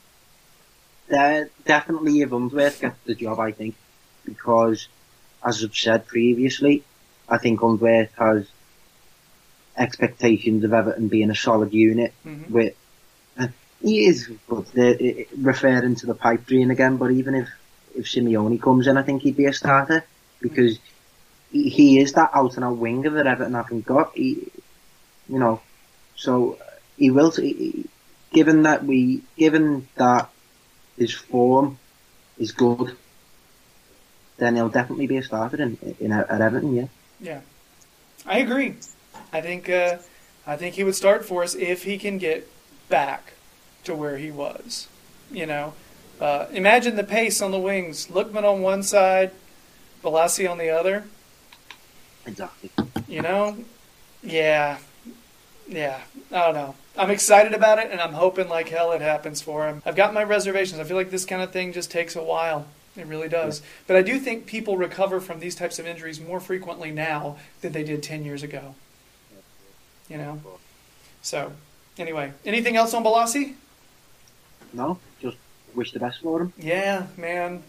Uh, definitely, if Unsworth gets the job, I think, because as I've said previously, I think Unsworth has expectations of Everton being a solid unit mm-hmm. with. He is, but referring to the pipe dream again. But even if if Simeone comes in, I think he'd be a starter because he, he is that out and out winger that Everton haven't got. He, you know, so he will. He, given that we, given that his form is good, then he'll definitely be a starter in, in at Everton. Yeah. Yeah. I agree. I think uh, I think he would start for us if he can get back to where he was. You know, uh, imagine the pace on the wings. Lookman on one side, Balassi on the other. Exactly. You know, yeah, yeah. I don't know. I'm excited about it, and I'm hoping like hell it happens for him. I've got my reservations. I feel like this kind of thing just takes a while. It really does. Yeah. But I do think people recover from these types of injuries more frequently now than they did ten years ago. You know? So, anyway. Anything else on Balassi? No, just wish the best for him. Yeah, man.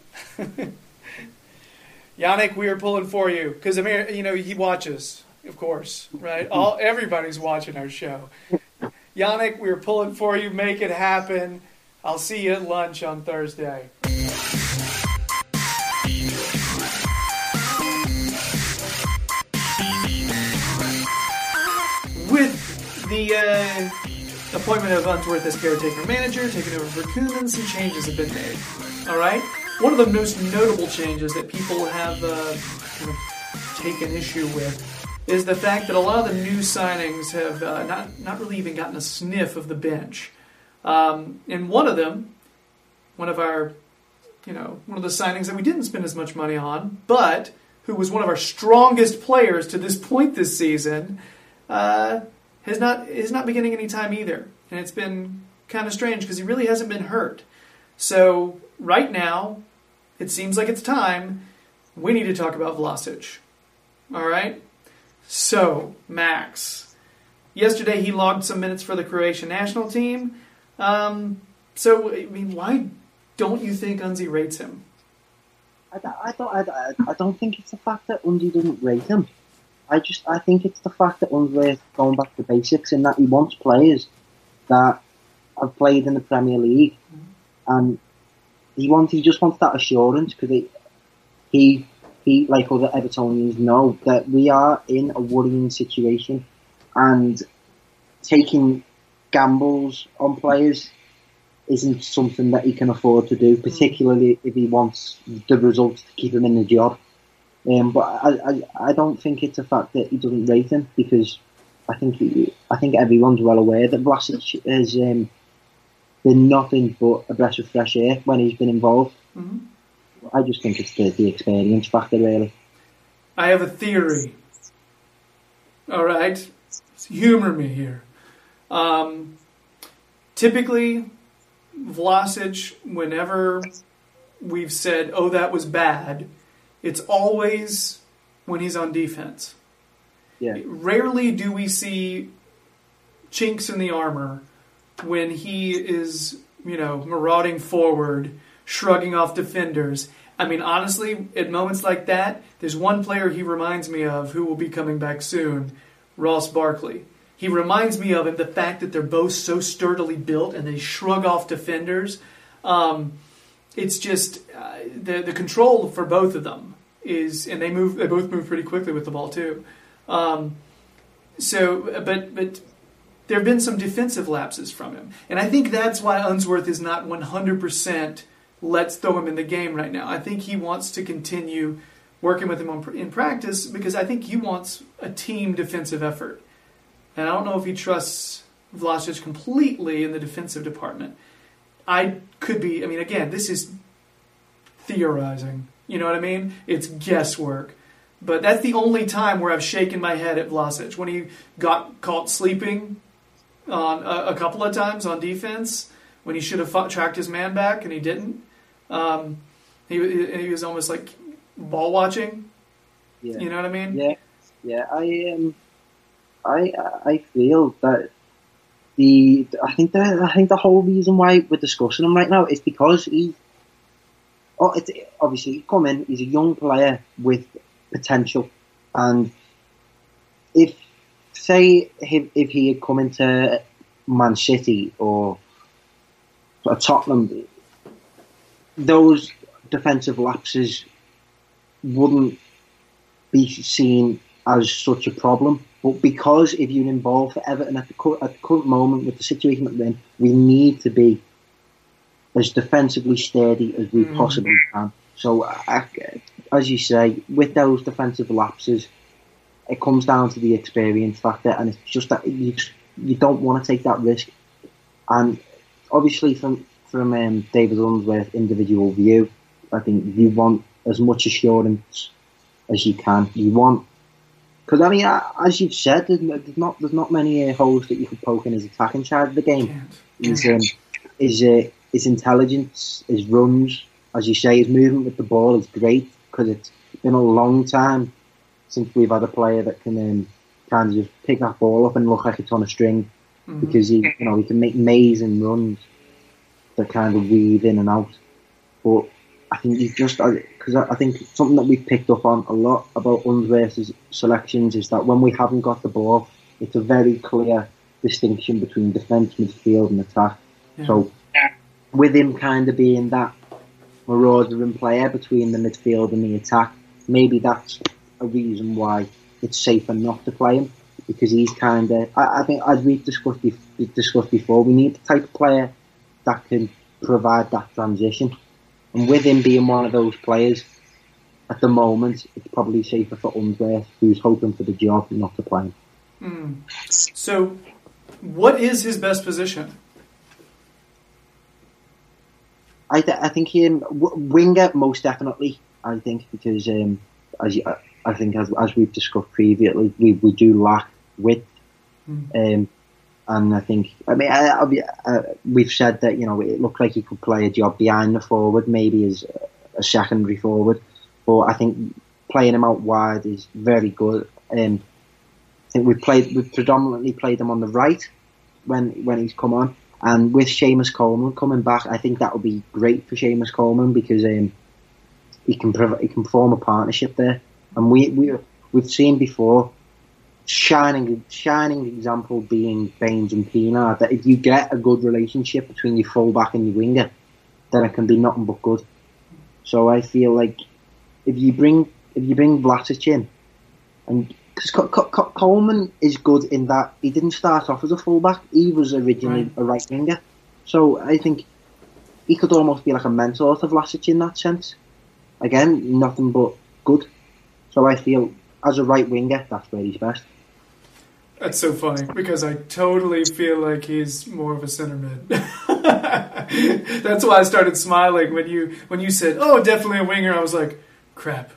Yannick, we are pulling for you. Because, I mean, you know, he watches, of course, right? All Everybody's watching our show. Yannick, we are pulling for you. Make it happen. I'll see you at lunch on Thursday. With the uh, appointment of Unsworth as caretaker manager, taking over for Koeman, some changes have been made. All right? One of the most notable changes that people have uh, kind of taken issue with is the fact that a lot of the new signings have uh, not, not really even gotten a sniff of the bench. Um, and one of them, one of our, you know, one of the signings that we didn't spend as much money on, but who was one of our strongest players to this point this season, uh, has not is not beginning any time either. And it's been kind of strange because he really hasn't been hurt. So right now, it seems like it's time we need to talk about Vlasic. All right? So, Max. Yesterday he logged some minutes for the Croatian national team. Um, so, I mean, why don't you think Unzi rates him? I, I, don't, I, I don't think it's the fact that Unzi doesn't rate him. I just I think it's the fact that Unsworth going back to basics in that he wants players that have played in the Premier League, mm-hmm. and he wants he just wants that assurance because he, he he like other Evertonians know that we are in a worrying situation, and taking gambles on players isn't something that he can afford to do, particularly if he wants the results to keep him in the job. Um, but I, I, I don't think it's a fact that he doesn't rate him, because I think he, I think everyone's well aware that Vlasic has um, been nothing but a breath of fresh air when he's been involved. Mm-hmm. I just think it's the, the experience factor, really. I have a theory. All right, humor me here. Um, typically, Vlasic, whenever we've said, "Oh, that was bad," it's always when he's on defense. Yeah. Rarely do we see chinks in the armor when he is, you know, marauding forward, shrugging off defenders. I mean, honestly, at moments like that, there's one player he reminds me of who will be coming back soon, Ross Barkley. He reminds me of him, the fact that they're both so sturdily built and they shrug off defenders. Um, it's just uh, the the control for both of them is, and they move. They both move pretty quickly with the ball too. Um, so, but but there have been some defensive lapses from him, and I think that's why Unsworth is not one hundred percent. Let's throw him in the game right now. I think he wants to continue working with him on, in practice, because I think he wants a team defensive effort, and I don't know if he trusts Vlasic completely in the defensive department. I could be, I mean, again, this is theorizing. You know what I mean? It's guesswork. But that's the only time where I've shaken my head at Vlasic. When he got caught sleeping on a, a couple of times on defense, when he should have fought, tracked his man back and he didn't. Um, he, he was almost like ball watching. Yeah. You know what I mean? Yeah, yeah. I um, I I feel that the I think the I think the whole reason why we're discussing him right now is because he. Oh, it's obviously he come in. He's a young player with potential, and if say if, if he had come into Man City or Tottenham, those defensive lapses wouldn't be seen as such a problem. But because if you're involved for Everton at the, at the current moment with the situation that we're in, we need to be as defensively steady as we mm. possibly can. So, I, as you say, with those defensive lapses, it comes down to the experience factor, and it's just that you you don't want to take that risk. And obviously, from from um, David Unsworth's individual view, I think you want as much assurance as you can. You want, because I mean, as you've said, there's not there's not many uh, holes that you could poke in his attacking side of the game. His um, his uh, his intelligence, his runs, as you say, his movement with the ball is great, because it's been a long time since we've had a player that can um, kind of just pick that ball up and look like it's on a string, mm-hmm. because he, you know, he can make amazing runs that kind of weave in and out. But I think you just, because I, I think something that we've picked up on a lot about Unsworth's selections is that when we haven't got the ball, it's a very clear distinction between defence, midfield and attack. Yeah. So with him kind of being that maraudering player between the midfield and the attack, maybe that's a reason why it's safer not to play him, because he's kind of, I, I think, as we've discussed, bef- discussed before, we need the type of player that can provide that transition. And with him being one of those players, at the moment, it's probably safer for Unsworth, who's hoping for the job, not to play him. Mm. So, what is his best position? I, th- I think him w- winger most definitely. I think because um, as you, I think as as we've discussed previously, we, we do lack width, mm. um, and I think I mean I, I, uh, we've said that, you know, it looked like he could play a job behind the forward, maybe as a, a secondary forward, but I think playing him out wide is very good. Um, I think we've played we've predominantly played him on the right when when he's come on. And with Seamus Coleman coming back, I think that would be great for Seamus Coleman, because um, he can prov- he can form a partnership there. And we we we've seen before, shining shining example being Baines and Pienaar, that if you get a good relationship between your fullback and your winger, then it can be nothing but good. So I feel like if you bring if you bring Vlasic in, and because Co- Co- Co- Coleman is good in that he didn't start off as a fullback; he was originally right. a right winger. So I think he could almost be like a mentor to Vlasic in that sense. Again, nothing but good. So I feel as a right winger, that's where he's best. That's so funny, because I totally feel like he's more of a centre mid. That's why I started smiling when you when you said, "Oh, definitely a winger." I was like, "Crap."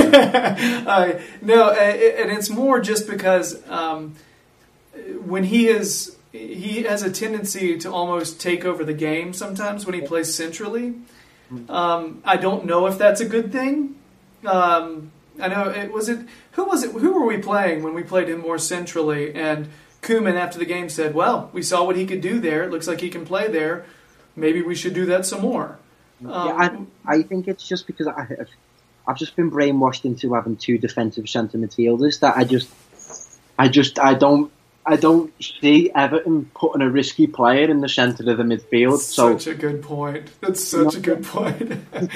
uh, no, and it's more just because um, when he is, he has a tendency to almost take over the game sometimes when he plays centrally. Um, I don't know if that's a good thing. Um, I know it was it. Who was it? Who were we playing when we played him more centrally? And Koeman after the game said, "Well, we saw what he could do there. It looks like he can play there. Maybe we should do that some more." Um, yeah, I, I think it's just because I. I've just been brainwashed into having two defensive centre midfielders that I just, I just, I don't, I don't see Everton putting a risky player in the centre of the midfield. Such so, a good point. That's such you know, a good point.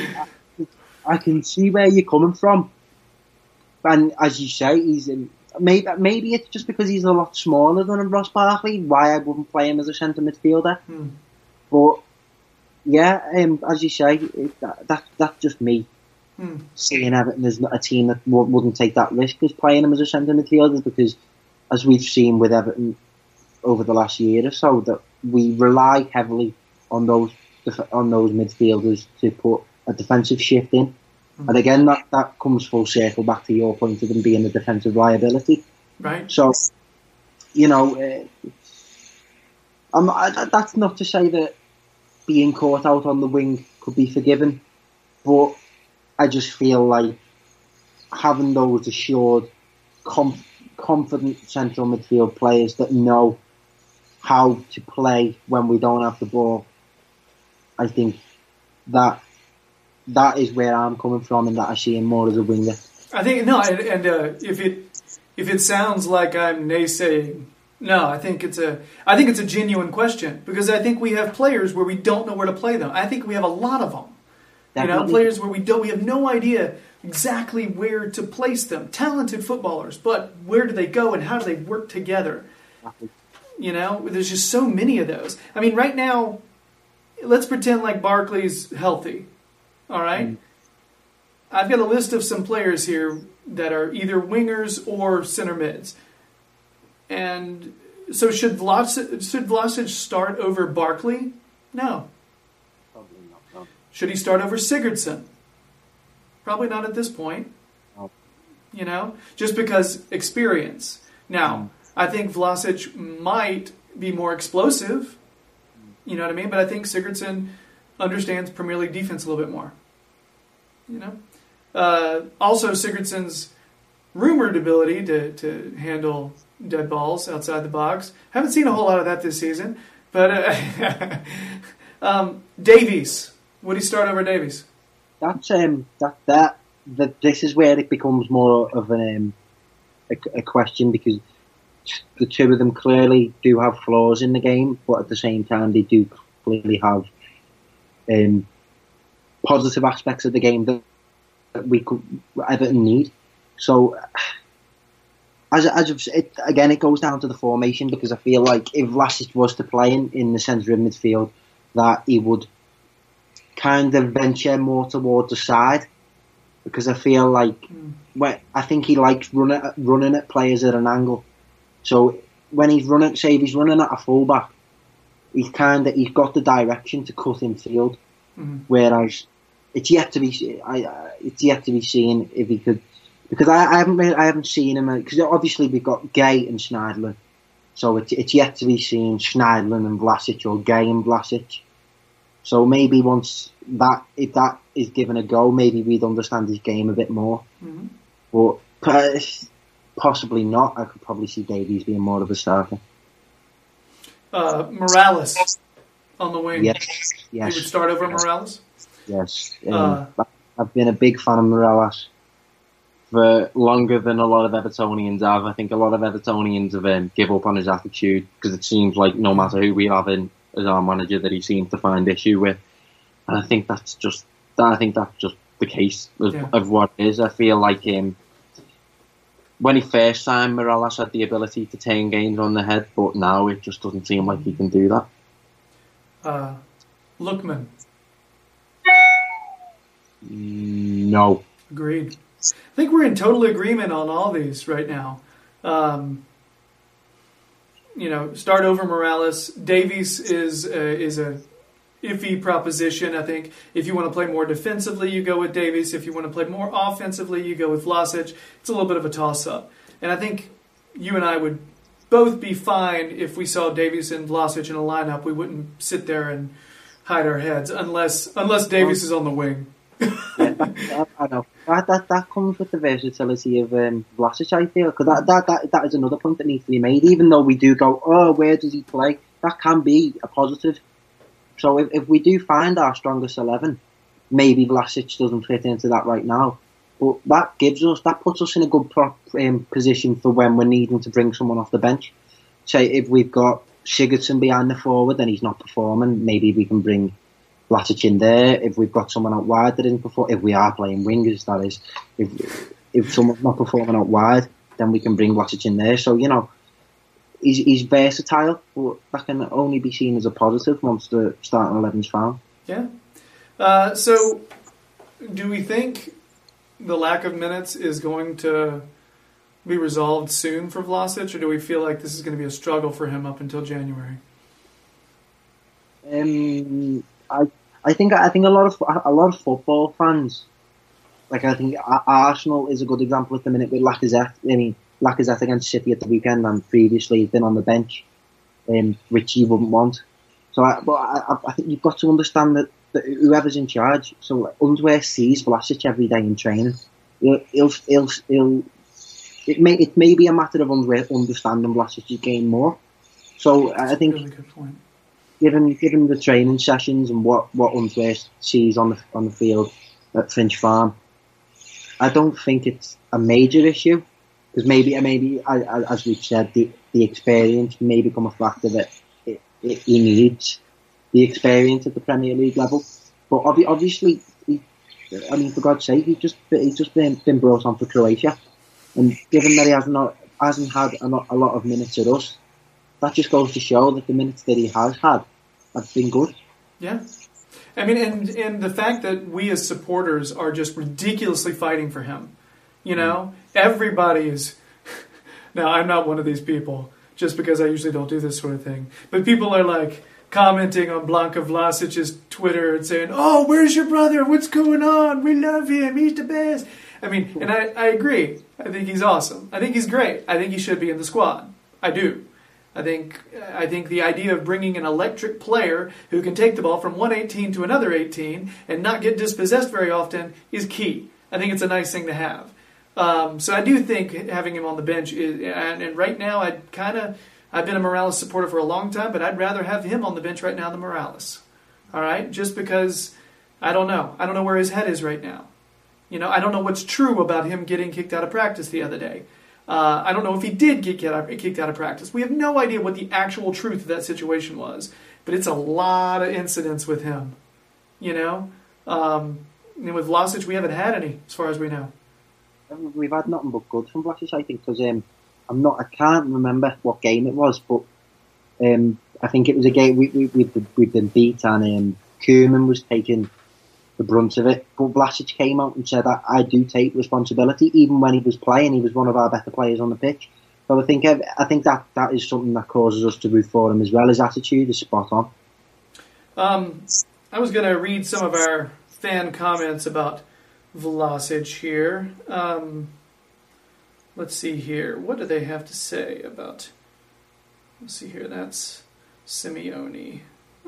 I can see where you're coming from, and as you say, he's in. Maybe, maybe it's just because he's a lot smaller than Ross Barkley. Why I wouldn't play him as a centre midfielder, hmm. but yeah, um, as you say, it, that, that that's just me. Hmm. Seeing Everton as a team that w- wouldn't take that risk as playing him as a centre midfielder, because as we've seen with Everton over the last year or so, that we rely heavily on those def- on those midfielders to put a defensive shift in. Hmm. And again, that, that comes full circle back to your point of them being a defensive liability. Right. So, you know, uh, I'm, I, that's not to say that being caught out on the wing could be forgiven, but I just feel like having those assured, conf- confident central midfield players that know how to play when we don't have the ball, I think that that is where I'm coming from, and that I see him more as a winger. I think no, and, and uh, if it if it sounds like I'm naysaying, no, I think it's a I think it's a genuine question, because I think we have players where we don't know where to play them. I think we have a lot of them. Definitely. You know, players where we don't, we have no idea exactly where to place them. Talented footballers, but where do they go and how do they work together? You know, there's just so many of those. I mean, right now, let's pretend like Barkley's healthy. All right, mm. I've got a list of some players here that are either wingers or center mids. And so should Vlasic, should Vlasic start over Barkley? No. Probably not. No. Should he start over Sigurdsson? Probably not at this point. No. You know, just because experience. Now, mm. I think Vlasic might be more explosive. You know what I mean? But I think Sigurdsson understands Premier League defense a little bit more. You know? Uh, also, Sigurdsson's rumored ability to, to handle dead balls outside the box. Haven't seen a whole lot of that this season. But uh, um, Davies. Would he start over Davies? That's um that that that this is where it becomes more of an um, a, a question, because the two of them clearly do have flaws in the game, but at the same time they do clearly have um, positive aspects of the game that we could Everton need. So, as as it, again, it goes down to the formation, because I feel like if Vlasic was to play in, in the centre of midfield, that he would kind of venture more towards the side, because I feel like mm. when, I think he likes running running at players at an angle. So when he's running, say if he's running at a fullback, he's kind of he's got the direction to cut in field, mm. whereas. It's yet to be. I. Uh, it's yet to be seen if he could, because I, I haven't. I haven't seen him, because obviously we've got Gay and Schneiderlin, so it's it's yet to be seen Schneiderlin and Vlasic, or Gay and Vlasic. So maybe once that, if that is given a go, maybe we'd understand his game a bit more. Mm-hmm. But uh, possibly not. I could probably see Davies being more of a starter. Uh, Morales on the wing. Yes. Yes. You would start over yes. Morales. Yes, um, uh, I've been a big fan of Morales for longer than a lot of Evertonians have. I think a lot of Evertonians have um, give up on his attitude, because it seems like no matter who we have in as our manager, that he seems to find issue with. And I think that's just I think that's just the case of, yeah. of what it is. I feel like um, when he first signed, Morales had the ability to turn games on the head, but now it just doesn't seem like he can do that. Uh, Lookman. No. Agreed. I think we're in total agreement on all these right now. Um, you know, start over Morales. Davies is uh, is a iffy proposition. I think if you want to play more defensively, you go with Davies. If you want to play more offensively, you go with Vlasic. It's a little bit of a toss-up. And I think you and I would both be fine if we saw Davies and Vlasic in a lineup. We wouldn't sit there and hide our heads unless unless Davies is on the wing. yeah, that, I know that, that that comes with the versatility of um, Vlasic, I feel, because that, that that that is another point that needs to be made. Even though we do go, oh, where does he play? That can be a positive. So if, if we do find our strongest eleven, maybe Vlasic doesn't fit into that right now, but that gives us that puts us in a good pro, um, position for when we're needing to bring someone off the bench. Say if we've got Sigurdsson behind the forward and he's not performing, maybe we can bring Vlasic in there. If we've got someone out wide that isn't performing, if we are playing wingers, that is, if if someone's not performing out wide, then we can bring Vlasic in there. So, you know, he's, he's versatile, but that can only be seen as a positive once the starting eleven's found. Yeah. Uh, so, do we think the lack of minutes is going to be resolved soon for Vlasic, or do we feel like this is going to be a struggle for him up until January? Um. I I think I think a lot of a lot of football fans, like I think Arsenal is a good example at the minute with Lacazette. I mean Lacazette against City at the weekend, and previously he's been on the bench, um, which you wouldn't want. So, I, but I, I think you've got to understand that, that whoever's in charge. So, like, Unsworth sees Vlasic every day in training. He'll he'll he'll, he'll it may it may be a matter of Unsworth understanding Vlasic's game more. So I think. Really good point. Given given the training sessions and what, what Unsworth sees on the on the field at Finch Farm, I don't think it's a major issue, because maybe maybe as we've said, the, the experience may become a factor that it, it, he needs the experience at the Premier League level. But obviously, he, I mean, for God's sake, he's just he's just been, been brought on for Croatia, and given that he hasn't not, hasn't had a lot, a lot of minutes at us, that just goes to show that the minutes that he has had have been good. Yeah. I mean, and and the fact that we as supporters are just ridiculously fighting for him. You know, everybody is. Now, I'm not one of these people, just because I usually don't do this sort of thing. But people are like commenting on Blanka Vlasic's Twitter and saying, "Oh, where's your brother? What's going on? We love him. He's the best." I mean, and I, I agree. I think he's awesome. I think he's great. I think he should be in the squad. I do. I think I think the idea of bringing an electric player who can take the ball from one eighteen to another eighteen and not get dispossessed very often is key. I think it's a nice thing to have. Um, so I do think having him on the bench is, and, and right now I kind of I've been a Morales supporter for a long time, but I'd rather have him on the bench right now than Morales. All right, just because I don't know. I don't know where his head is right now. You know, I don't know what's true about him getting kicked out of practice the other day. Uh, I don't know if he did get kicked out of practice. We have no idea what the actual truth of that situation was. But it's a lot of incidents with him. You know? Um, and with Vlasic, we haven't had any, as far as we know. We've had nothing but good from Vlasic, I think, because um, I'm not, I can't remember what game it was, but um, I think it was a game we, we, we'd, been, we'd been beat and um, Koeman was taking the brunt of it. But Vlasic came out and said, I, I do take responsibility. Even when he was playing, he was one of our better players on the pitch. So I think I think that, that is something that causes us to root for him as well. His attitude is spot on. Um, I was going to read some of our fan comments about Vlasic here. Um, let's see here. What do they have to say about... Let's see here. That's Simeone.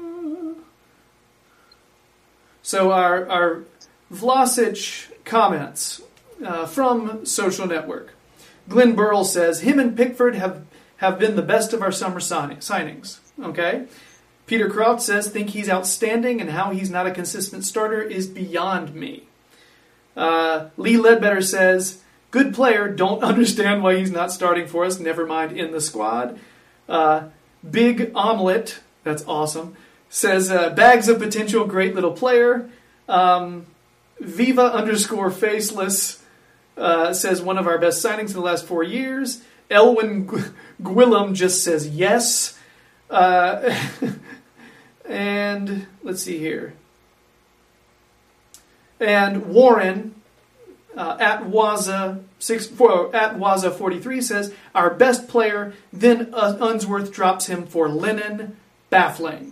So our, our Vlasic comments uh, from Social Network. Glenn Burrell says, him and Pickford have, have been the best of our summer sign- signings. Okay. Peter Kraut says, think he's outstanding and how he's not a consistent starter is beyond me. Uh, Lee Ledbetter says, good player, don't understand why he's not starting for us, never mind in the squad. Uh, Big Omelette, that's awesome, says, uh, bags of potential, great little player. Um, Viva underscore faceless uh, says, one of our best signings in the last four years. Elwin Gu- Gwillem just says, yes. Uh, and let's see here. And Warren uh, at Waza six four at Waza forty three says our best player. Then uh, Unsworth drops him for Lennon. Baffling.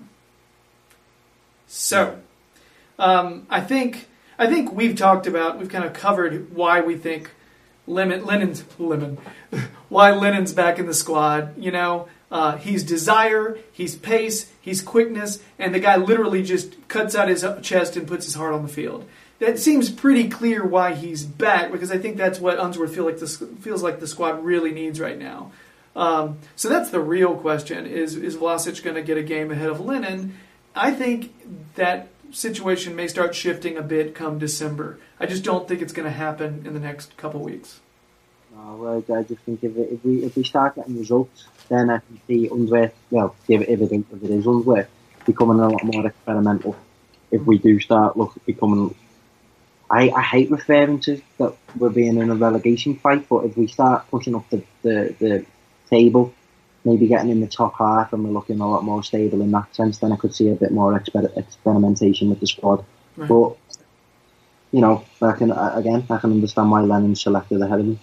So, um, I think I think we've talked about we've kind of covered why we think Lemon Lennon's Lemon why Lennon's back in the squad. You know, uh, he's desire, he's pace, he's quickness, and the guy literally just cuts out his chest and puts his heart on the field. That seems pretty clear why he's back, because I think that's what Unsworth feel like this, feels like the squad really needs right now. Um, so that's the real question, is, is Vlasic going to get a game ahead of Lennon? I think that situation may start shifting a bit come December. I just don't think it's going to happen in the next couple weeks. No, well, I just think if, it, if we if we start getting results, then I can see Unsworth, well, if, if, it, if it is Unsworth, becoming a lot more experimental. If we do start look becoming... I, I hate referring to that we're being in a relegation fight, but if we start pushing up the, the, the table, maybe getting in the top half and we're looking a lot more stable in that sense, then I could see a bit more exper- experimentation with the squad. Right. But, you know, I can, again, I can understand why Lennon's selected ahead of me.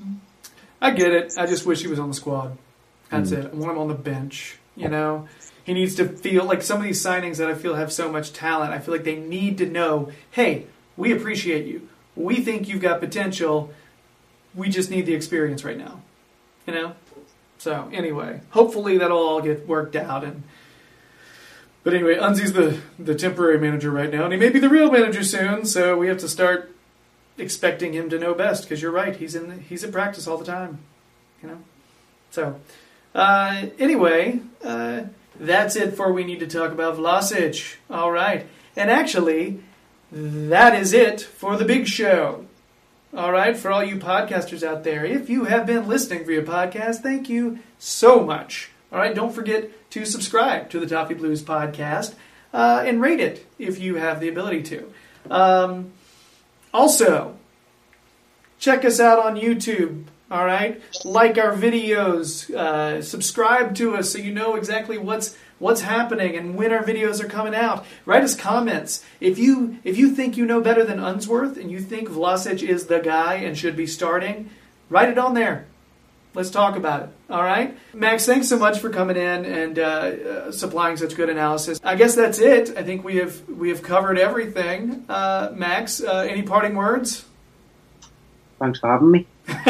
I get it. I just wish he was on the squad. That's mm. it. I want him on the bench, you know? He needs to feel like some of these signings that I feel have so much talent, I feel like they need to know, hey, we appreciate you. We think you've got potential. We just need the experience right now, you know? So anyway, hopefully that'll all get worked out. And but anyway, Unzi's the, the temporary manager right now, and he may be the real manager soon. So we have to start expecting him to know best. Because you're right, he's in the, he's in practice all the time, you know. So uh, anyway, uh, that's it for we need to talk about Vlasic. All right, and actually, that is it for the big show. All right, for all you podcasters out there, if you have been listening via podcast, thank you so much. All right, don't forget to subscribe to the Toffee Blues podcast uh, and rate it if you have the ability to. Um, also, check us out on YouTube. All right, like our videos, uh, subscribe to us so you know exactly what's what's happening and when our videos are coming out. Write us comments if you if you think you know better than Unsworth and you think Vlasic is the guy and should be starting. Write it on there. Let's talk about it. All right, Max. Thanks so much for coming in and uh, uh, supplying such good analysis. I guess that's it. I think we have we have covered everything. Uh, Max, uh, any parting words? Thanks for having me.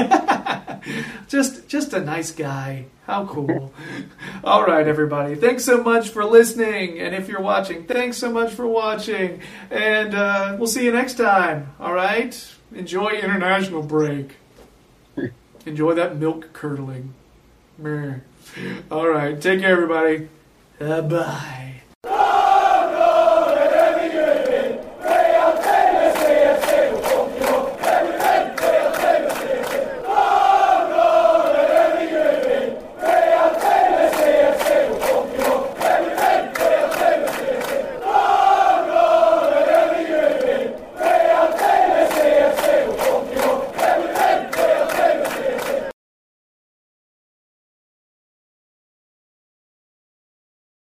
just just a nice guy. How cool. All right, everybody. Thanks so much for listening. And if you're watching, thanks so much for watching. And uh, we'll see you next time. All right? Enjoy international break. Enjoy that milk curdling. All right. Take care, everybody. Uh, bye.